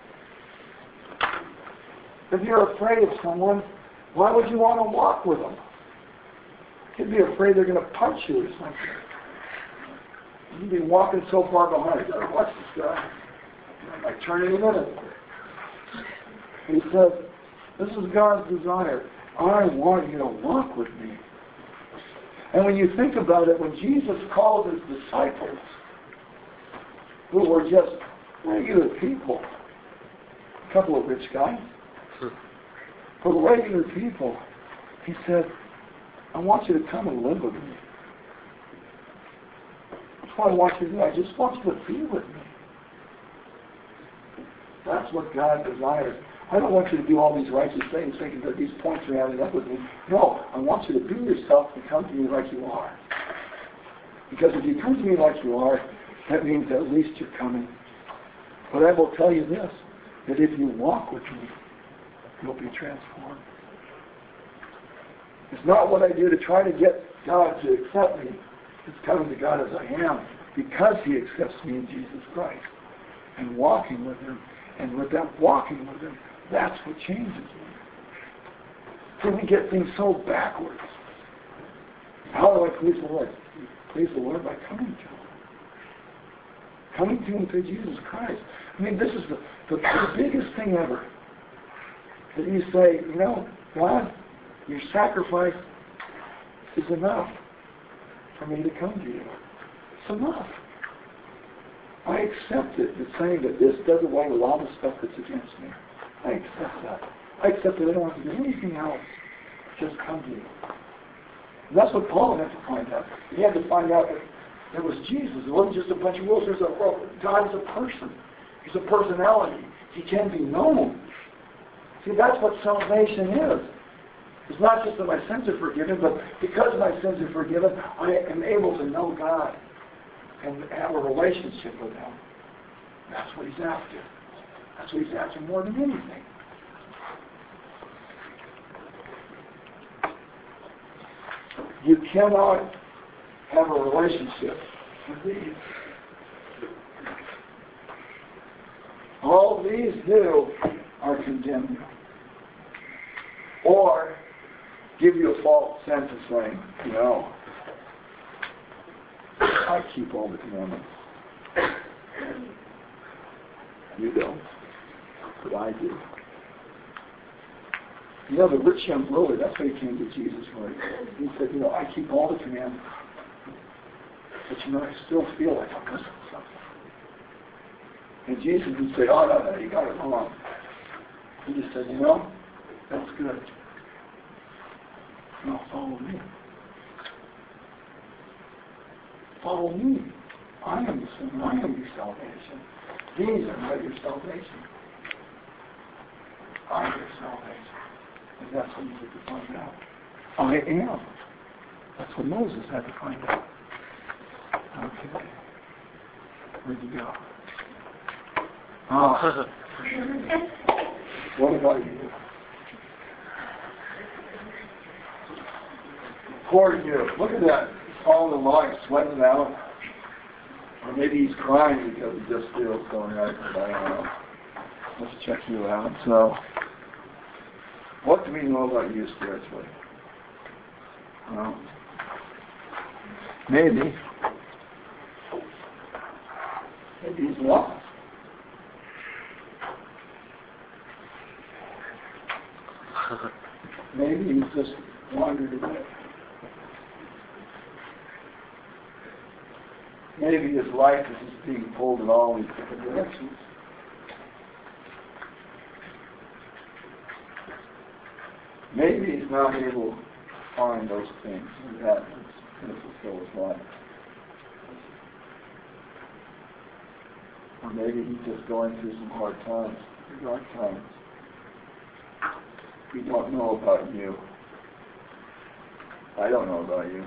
If you're afraid of someone, why would you want to walk with them? You'd be afraid they're going to punch you or something. You'd be walking so far behind. You gotta watch this guy. I might turn any minute. He says, this is God's desire. I want you to walk with me. And when you think about it, when Jesus called His disciples, who were just regular people, a couple of rich guys, but regular people, He said, I want you to come and live with me. That's what I want you to do. I just want you to be with me. That's what God desires. I don't want you to do all these righteous things thinking that these points are adding up with me. No, I want you to be yourself and come to me like you are. Because if you come to me like you are, that means at least you're coming. But I will tell you this, that if you walk with me, you'll be transformed. It's not what I do to try to get God to accept me. It's coming to God as I am because He accepts me in Jesus Christ. And walking with Him. And with that walking with Him, that's what changes me. So we get things so backwards. How do I please the Lord? Please the Lord by coming to Him. Coming to Him through Jesus Christ. I mean, this is the biggest thing ever. That you say, God, your sacrifice is enough for me to come to you. It's enough. I accept it. It's saying that this does away with all the stuff that's against me. I accept that. I accept that I don't have to do anything else. Just come to you. And that's what Paul had to find out. He had to find out that It was Jesus. It wasn't just a bunch of rules. God is a person. He's a personality. He can be known. See, that's what salvation is. It's not just that my sins are forgiven, but because my sins are forgiven, I am able to know God and have a relationship with Him. That's what He's after. That's what He's after more than anything. You cannot have a relationship with these. All these do are condemn you. Or give you a false sense of saying, no, I keep all the commandments. You don't, but I do. You know, the rich young ruler, that's why he came to Jesus for. He said, I keep all the commandments. But I still feel like I'm missing something. And Jesus would say, oh, no, you got it wrong. He just said, that's good. Now follow me. Follow me. I am the sinner. I am your salvation. These are not your salvation. I am your salvation. And that's what you get to find out. I am. That's what Moses had to find out. Okay. Where'd you go? What about you? Poor you. Look at that. He's falling the log, sweating out. Or maybe he's crying because he just feels so right. I don't know. Let's check you out. So, what do we know about you spiritually? Well, maybe he's lost. Maybe he's just wandered away. Maybe his life is just being pulled in all these different directions. Maybe he's not able to find those things that is going to fulfill his life. Or maybe he's just going through some hard times, dark times. We don't know about you. I don't know about you.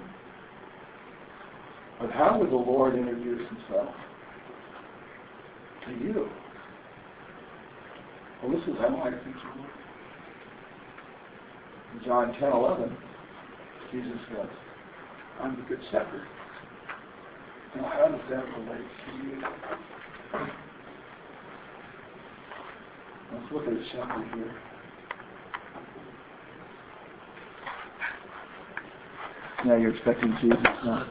But how would the Lord introduce Himself to you? Well, this is how I think He would. In John 10:11, Jesus says, I'm the good shepherd. Now, how does that relate to you? Let's look at a shepherd here. Now you're expecting Jesus now.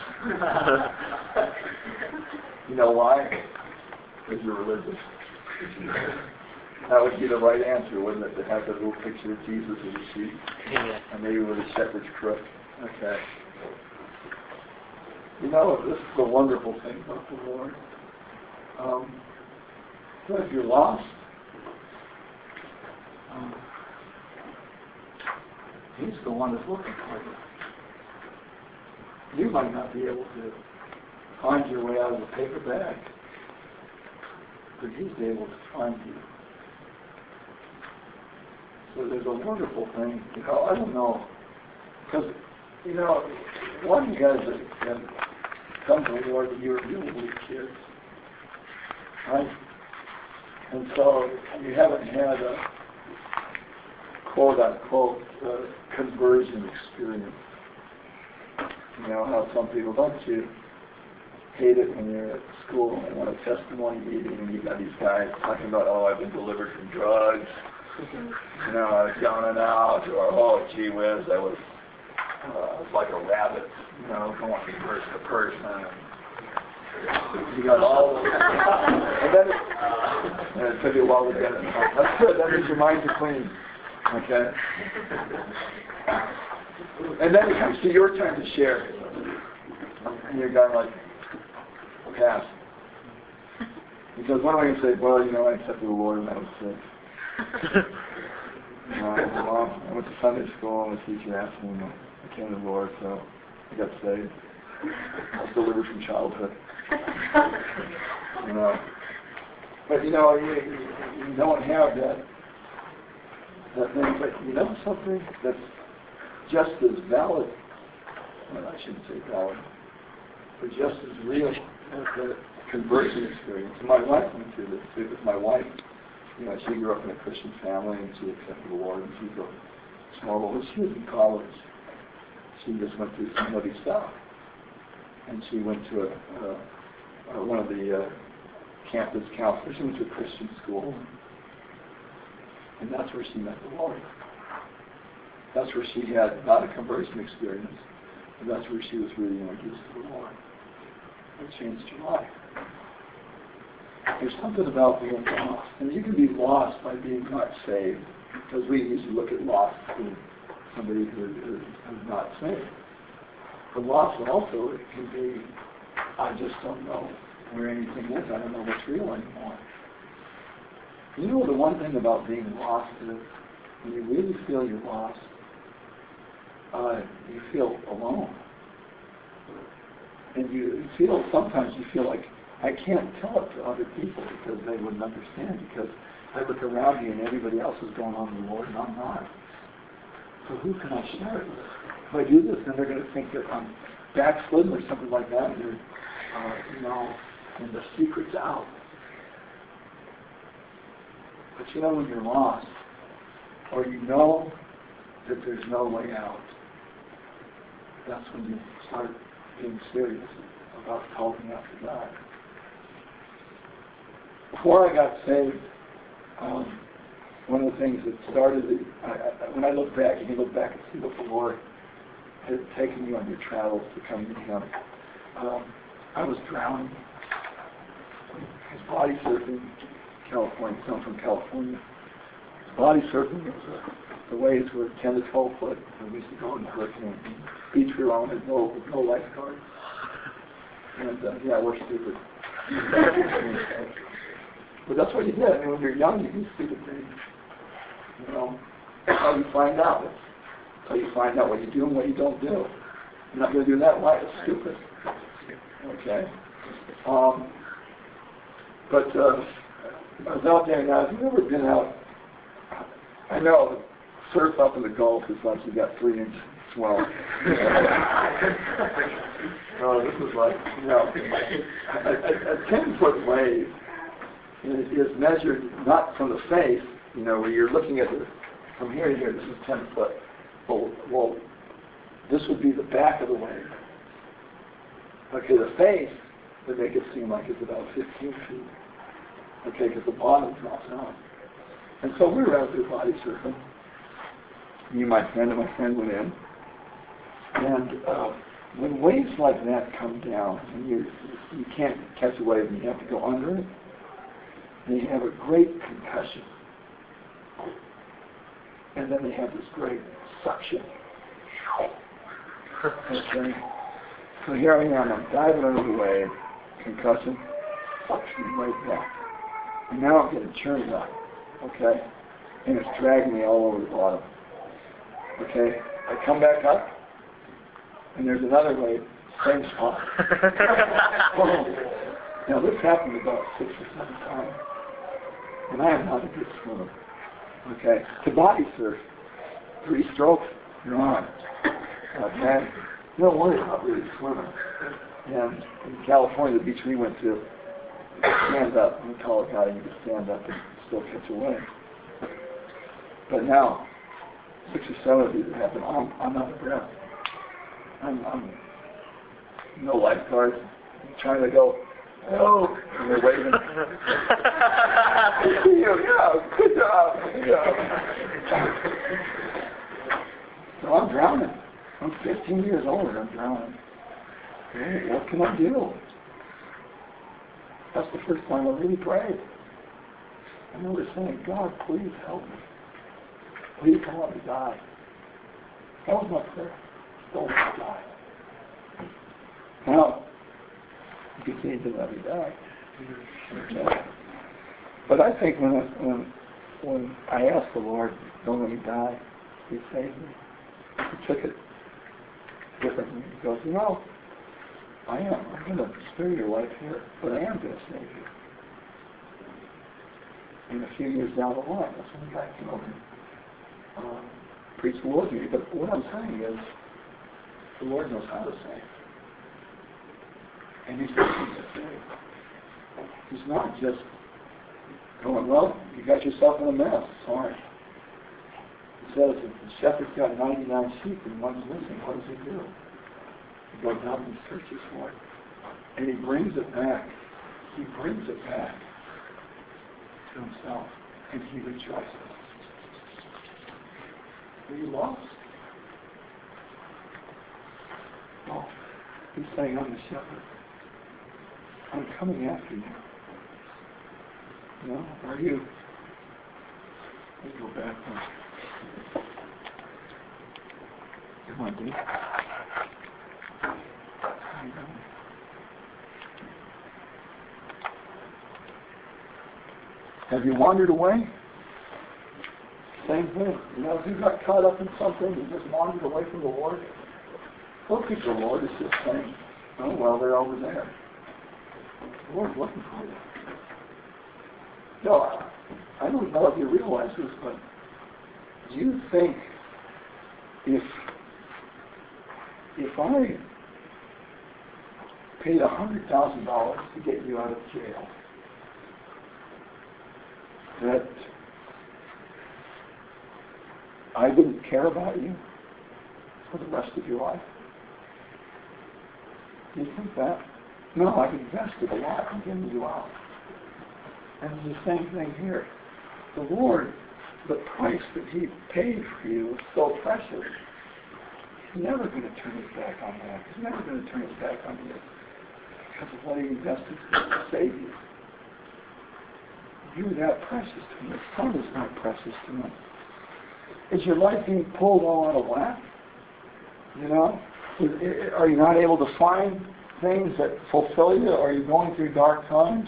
You know why? Because you're religious. That would be the right answer, wouldn't it? To have that little picture of Jesus as a sheep. Yeah. And maybe with a shepherd's crook. Okay. This is the wonderful thing about the Lord. So if you're lost, He's the one that's looking for you. You might not be able to find your way out of the paper bag, but He's able to find you. So there's a wonderful thing. I don't know, because one of you guys that can come to the Lord, you're really kids, right? And so you haven't had a quote-unquote conversion experience. How some people, don't you hate it when you're at school and at a testimony meeting and you've got these guys talking about, I've been delivered from drugs, I was down and out, or, gee whiz, I was like a rabbit, going from person to person. You got all of it. And it took you a while to get it. That's good, that means your minds are clean. Okay? And then it comes to your turn to share. And you're going like, pass. Because what am I going to say? Well, I accepted the Lord when I was 6. I went to Sunday school and the teacher asked me, I came to the Lord, so I got saved. I was delivered from childhood. You know. But you know, you don't have that thing. But you know something that's just as valid, well, I shouldn't say valid, but just as real as the conversion experience. And my wife went through this too. With my wife, you know, she grew up in a Christian family and she accepted the Lord and she's a small, when she was in college, she just went through some heavy stuff. And she went to one of the campus counselors. She went to a Christian school. And that's where she met the Lord. That's where she had not a conversion experience, but that's where she was really introduced to the Lord. It changed her life. There's something about being lost. And you can be lost by being not saved, because we usually look at lost as somebody who is not saved. But lost also, it can be, I just don't know where anything is. I don't know what's real anymore. You know, the one thing about being lost is when you really feel you're lost, you feel alone. And sometimes you feel like, I can't tell it to other people because they wouldn't understand, because I look around me and everybody else is going on the Lord and I'm not. So who can I share it with? If I do this, then they're going to think that I'm backslidden or something like that, and and the secret's out. But you know, when you're lost, or you know that there's no way out, that's when you start being serious about calling after God. Before I got saved, one of the things that started, when I look back, you can look back and see what the Lord had taken you on your travels to come to Him. I was drowning. I was body surfing, California. I'm from California. Body surfing, the waves were 10 to 12 foot. And we used to go in Hurricane Beach. We were on it, no lifeguards. And we're stupid. But that's what you did. I mean, when you're young, you do stupid things. You know, that's how you find out. That's how you find out what you do and what you don't do. You're not going to do that. Why? It's stupid. Okay. But I was out there now. Have you ever been out? I know surf up in the Gulf is like you got 3-inch swell. This is like, a 10-foot wave is measured not from the face, where you're looking at it from here to here. This is 10 foot. Well, this would be the back of the wave. Okay, the face would make it seem like it's about 15 feet. Okay, because the bottom drops out. And so we were out there body surfing. Me, my friend, and my friend went in. And when waves like that come down, and you can't catch a wave, and you have to go under it, and you have a great concussion. And then they have this great suction. Okay. So here I am, I'm diving under the wave, concussion, suction right back. And now I'm getting churned up, okay? And it's dragging me all over the bottom. Okay? I come back up, and there's another wave, same spot. Now this happened about 6 or 7 times. And I am not a good swimmer. Okay? To body surf, 3 strokes, you're on. Okay? You don't worry about really swimming. And in California, the beach we went to, you stand up. We call it how you can stand up and still catch a wave. But now, 6 or 7 of these have happened. I'm out of breath. I'm no lifeguards. I'm trying to go, hello, and they're waving. Good job. So I'm drowning. I'm 15 years old and I'm drowning. Hey, what can I do? That's the first time I really prayed. I remember saying, God, please help me. Please don't let me die. That was my prayer. Don't let me die. Now, you can see to let me die. Okay. But I think when I asked the Lord, don't let me die, He saved me. He took it differently. He goes, I'm going to spare your life here, but I am going to save you. In a few years down the line, that's when the guy came over and preached the Lord to me. But what I'm saying is, the Lord knows how to save. And He's looking to save. He's not just going, well, you got yourself in a mess. Sorry. He says, if the shepherd's got 99 sheep and one's missing, what does he do? He goes out and searches for it. And he brings it back. He brings it back to himself. And he rejoices. Are you lost? No. He's saying, I'm the shepherd. I'm coming after you. No? Are you? Let's go back one. Come on, dude. Have you wandered away? Same thing. You know, if you got caught up in something, you just wandered away from the Lord. Look at the Lord is just saying, oh, well, they're over there. The Lord's looking for you. No, I don't know if you realize this, but do you think if I paid $100,000 to get you out of jail, that I wouldn't care about you for the rest of your life? Do you think that? No, I've invested a lot in getting you out. And it's the same thing here. The Lord, the price that He paid for you is so precious. He's never going to turn His back on that. He's never going to turn His back on you because of what He invested to save you. You're that precious to Him. The Son is not precious to Him. Is your life being pulled all out of whack? You know? Are you not able to find things that fulfill you? Are you going through dark times?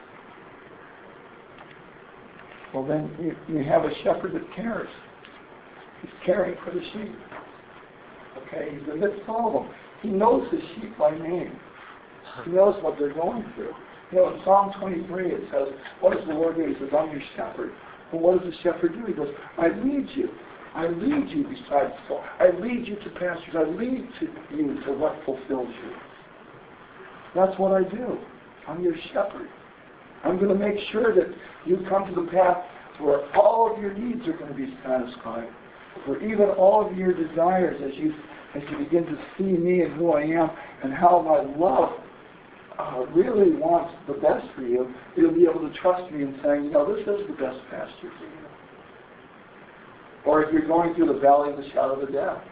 Well, then you have a shepherd that cares. He's caring for the sheep. Okay? He's amidst all of them. He knows the sheep by name. He knows what they're going through. You know, in Psalm 23 it says, what does the Lord do? He says, I'm your shepherd. Well, what does the shepherd do? He goes, I lead you. I lead you beside the flock. I lead you to pastures. I lead you to what fulfills you. That's what I do. I'm your shepherd. I'm going to make sure that you come to the path where all of your needs are going to be satisfied. Where even all of your desires, as you begin to see me and who I am and how my love really wants the best for you, you'll be able to trust me in saying, you know, this is the best pasture for you. Or if you're going through the valley of the shadow of death,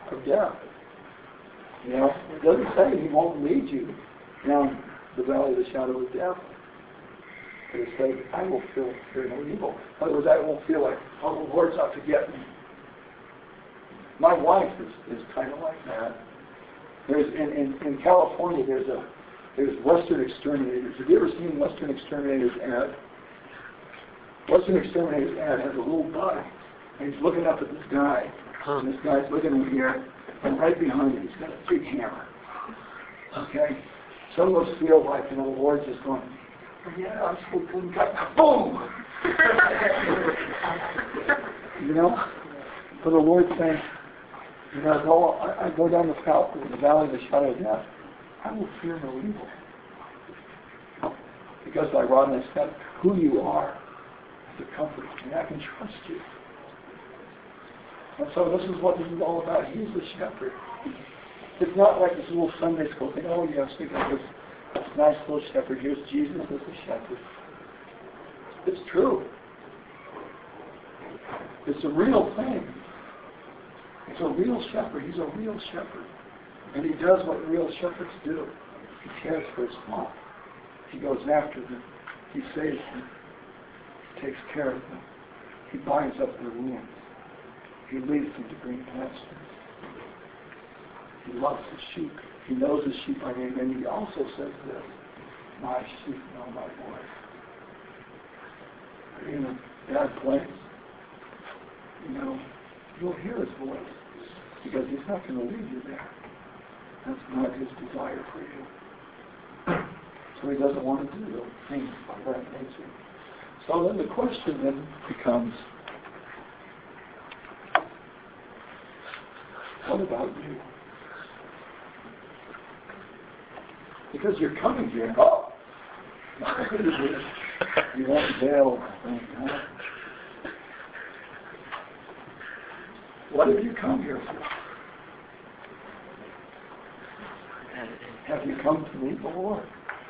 you know, it doesn't say He won't lead you down the valley of the shadow of death. But it says, I will fear no evil. In other words, I won't feel like, oh, the Lord's out to get me. My wife is kind of like that. There's in California, there's Western Exterminators. Have you ever seen Western Exterminators ad? Western Exterminators ad has a little bug, and he's looking up at this guy, and this guy's looking in here, and right behind him, he's got a big hammer. Okay? Some of us feel like, you know, the Lord's just going, yeah, I'm so good. Boom! You know? But the Lord's saying, you know, though I go down the valley of the shadow of death, I will fear no evil. Because my rod and my staff, who you are, is a comfort to me. I can trust you. And so this is what this is all about. He's the shepherd. It's not like this little Sunday school thing. Oh, yes, we got this nice little shepherd. Here's Jesus as the shepherd. It's true. It's a real thing. It's a real shepherd. He's a real shepherd. And He does what real shepherds do. He cares for His flock. He goes after them. He saves them. He takes care of them. He binds up their wounds. He leads them to green pastures. He loves His sheep. He knows His sheep by name. And He also says this, my sheep know my voice. Are you in a bad place? You know, you'll hear His voice. Because He's not going to leave you there. That's not his desire for you. So he doesn't want to do things of that nature. So then the question then becomes, what about you? Because you're coming here, you won't bail, I think, huh? What have you come here for? Have you come to meet the Lord?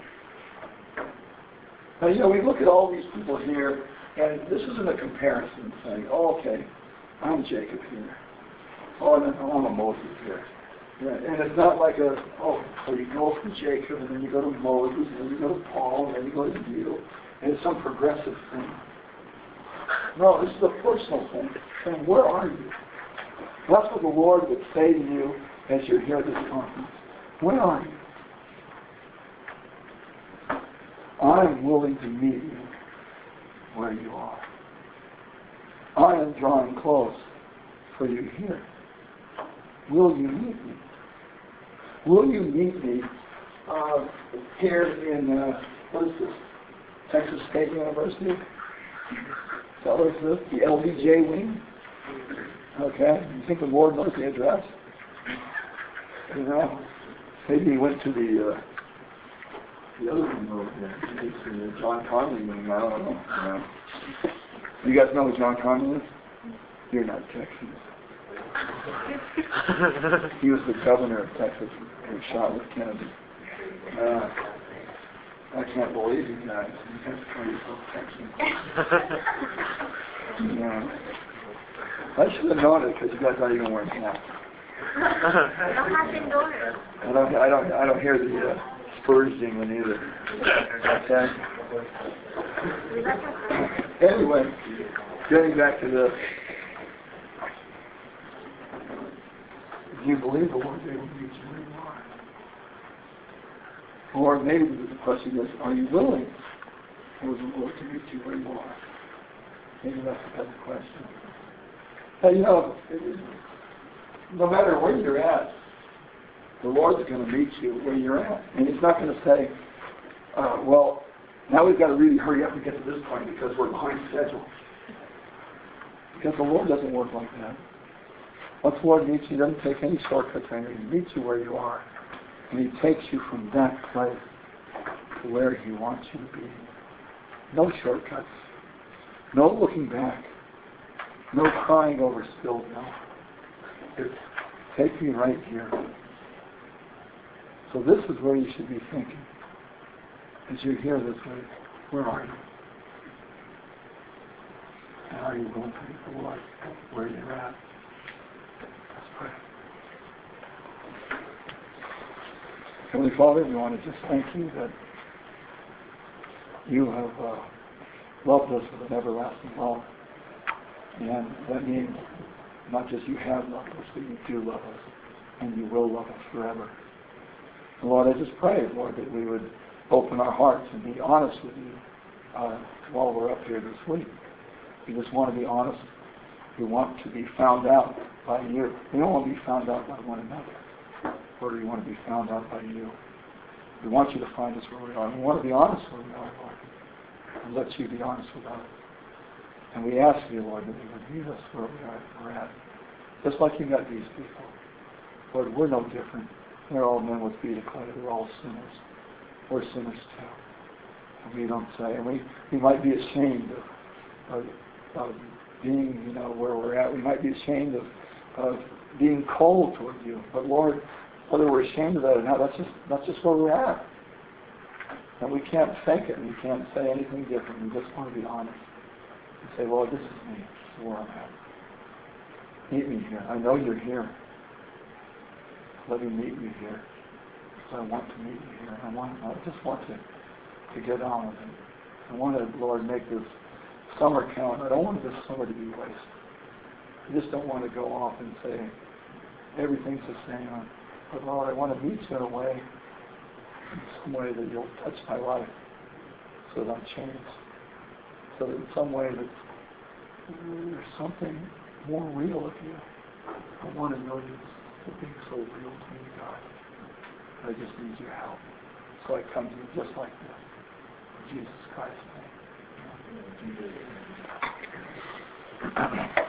Now, we look at all these people here, and this isn't a comparison saying, okay, I'm Jacob here. Oh, and I'm a Moses here. Yeah, and it's not like so you go from Jacob, and then you go to Moses, and then you go to Paul, and then you go to you, and it's some progressive thing. No, this is a personal thing. Saying, where are you? That's what the Lord would say to you as you're here at this conference. Where are you? I'm willing to meet you where you are. I am drawing close for you here. Will you meet me? Will you meet me here in, what is this, Texas State University? Tell us this, the LBJ wing? Okay, you think the Lord knows the address? You know, maybe he went to the other one over there, maybe to the John Conley wing, I don't know. You guys know who John Conley is? You're not Texans. He was the governor of Texas who was shot with Kennedy. I can't believe you guys. You guys call yourself Texans. Yeah. I should have known it because you guys aren't even wearing hats. I don't have indoors. I don't hear the Spurs jingling either. Okay. Anyway, getting back to this. Do you believe the Lord will meet you where you are? Or maybe the question is, are you willing for the Lord to meet you where you are? Maybe that's a better question. Hey, no matter where you're at, the Lord's going to meet you where you're at. And He's not going to say, well, now we've got to really hurry up and get to this point because we're behind schedule. Because the Lord doesn't work like that. Once the Lord meets you, He doesn't take any shortcuts or anything. He meets you where you are. And He takes you from that place to where He wants you to be. No shortcuts. No looking back. No crying over spilled milk. It's take me right here. So this is where you should be thinking. As you hear this way, where are you? And are you willing to meet the Lord where you're at? Let's pray. Heavenly Father, we want to just thank you that you have loved us with an everlasting love. And that means not just you have loved us, but you do love us. And you will love us forever. And Lord, I just pray, Lord, that we would open our hearts and be honest with you while we're up here this week. We just want to be honest. We want to be found out by you. We don't want to be found out by one another. Lord, we want to be found out by you. We want you to find us where we are. We want to be honest where we are, Lord. And let you be honest with us. And we ask you, Lord, that you would meet us where we're at. Just like you met these people. Lord, we're no different. They're all men with feet of clay. They're all sinners. We're sinners too. And we don't say, and we might be ashamed of being, where we're at. We might be ashamed of being cold toward you. But Lord, whether we're ashamed of that or not, that's just where we're at. And we can't fake it. We can't say anything different. We just want to be honest. And say, Lord, this is me. This is where I'm at. Meet me here. I know you're here. Let me meet you here. Because I want to meet you here. I just want to get on with it. I want to, Lord, make this summer count. I don't want this summer to be wasted. I just don't want to go off and say everything's the same. But Lord, I want to meet you in a way, in some way that you'll touch my life so that I'm changed. So that in some way that there's something more real of you. I want to know you for being so real to me, God. I just need your help. So I come to you just like this. In Jesus Christ's name.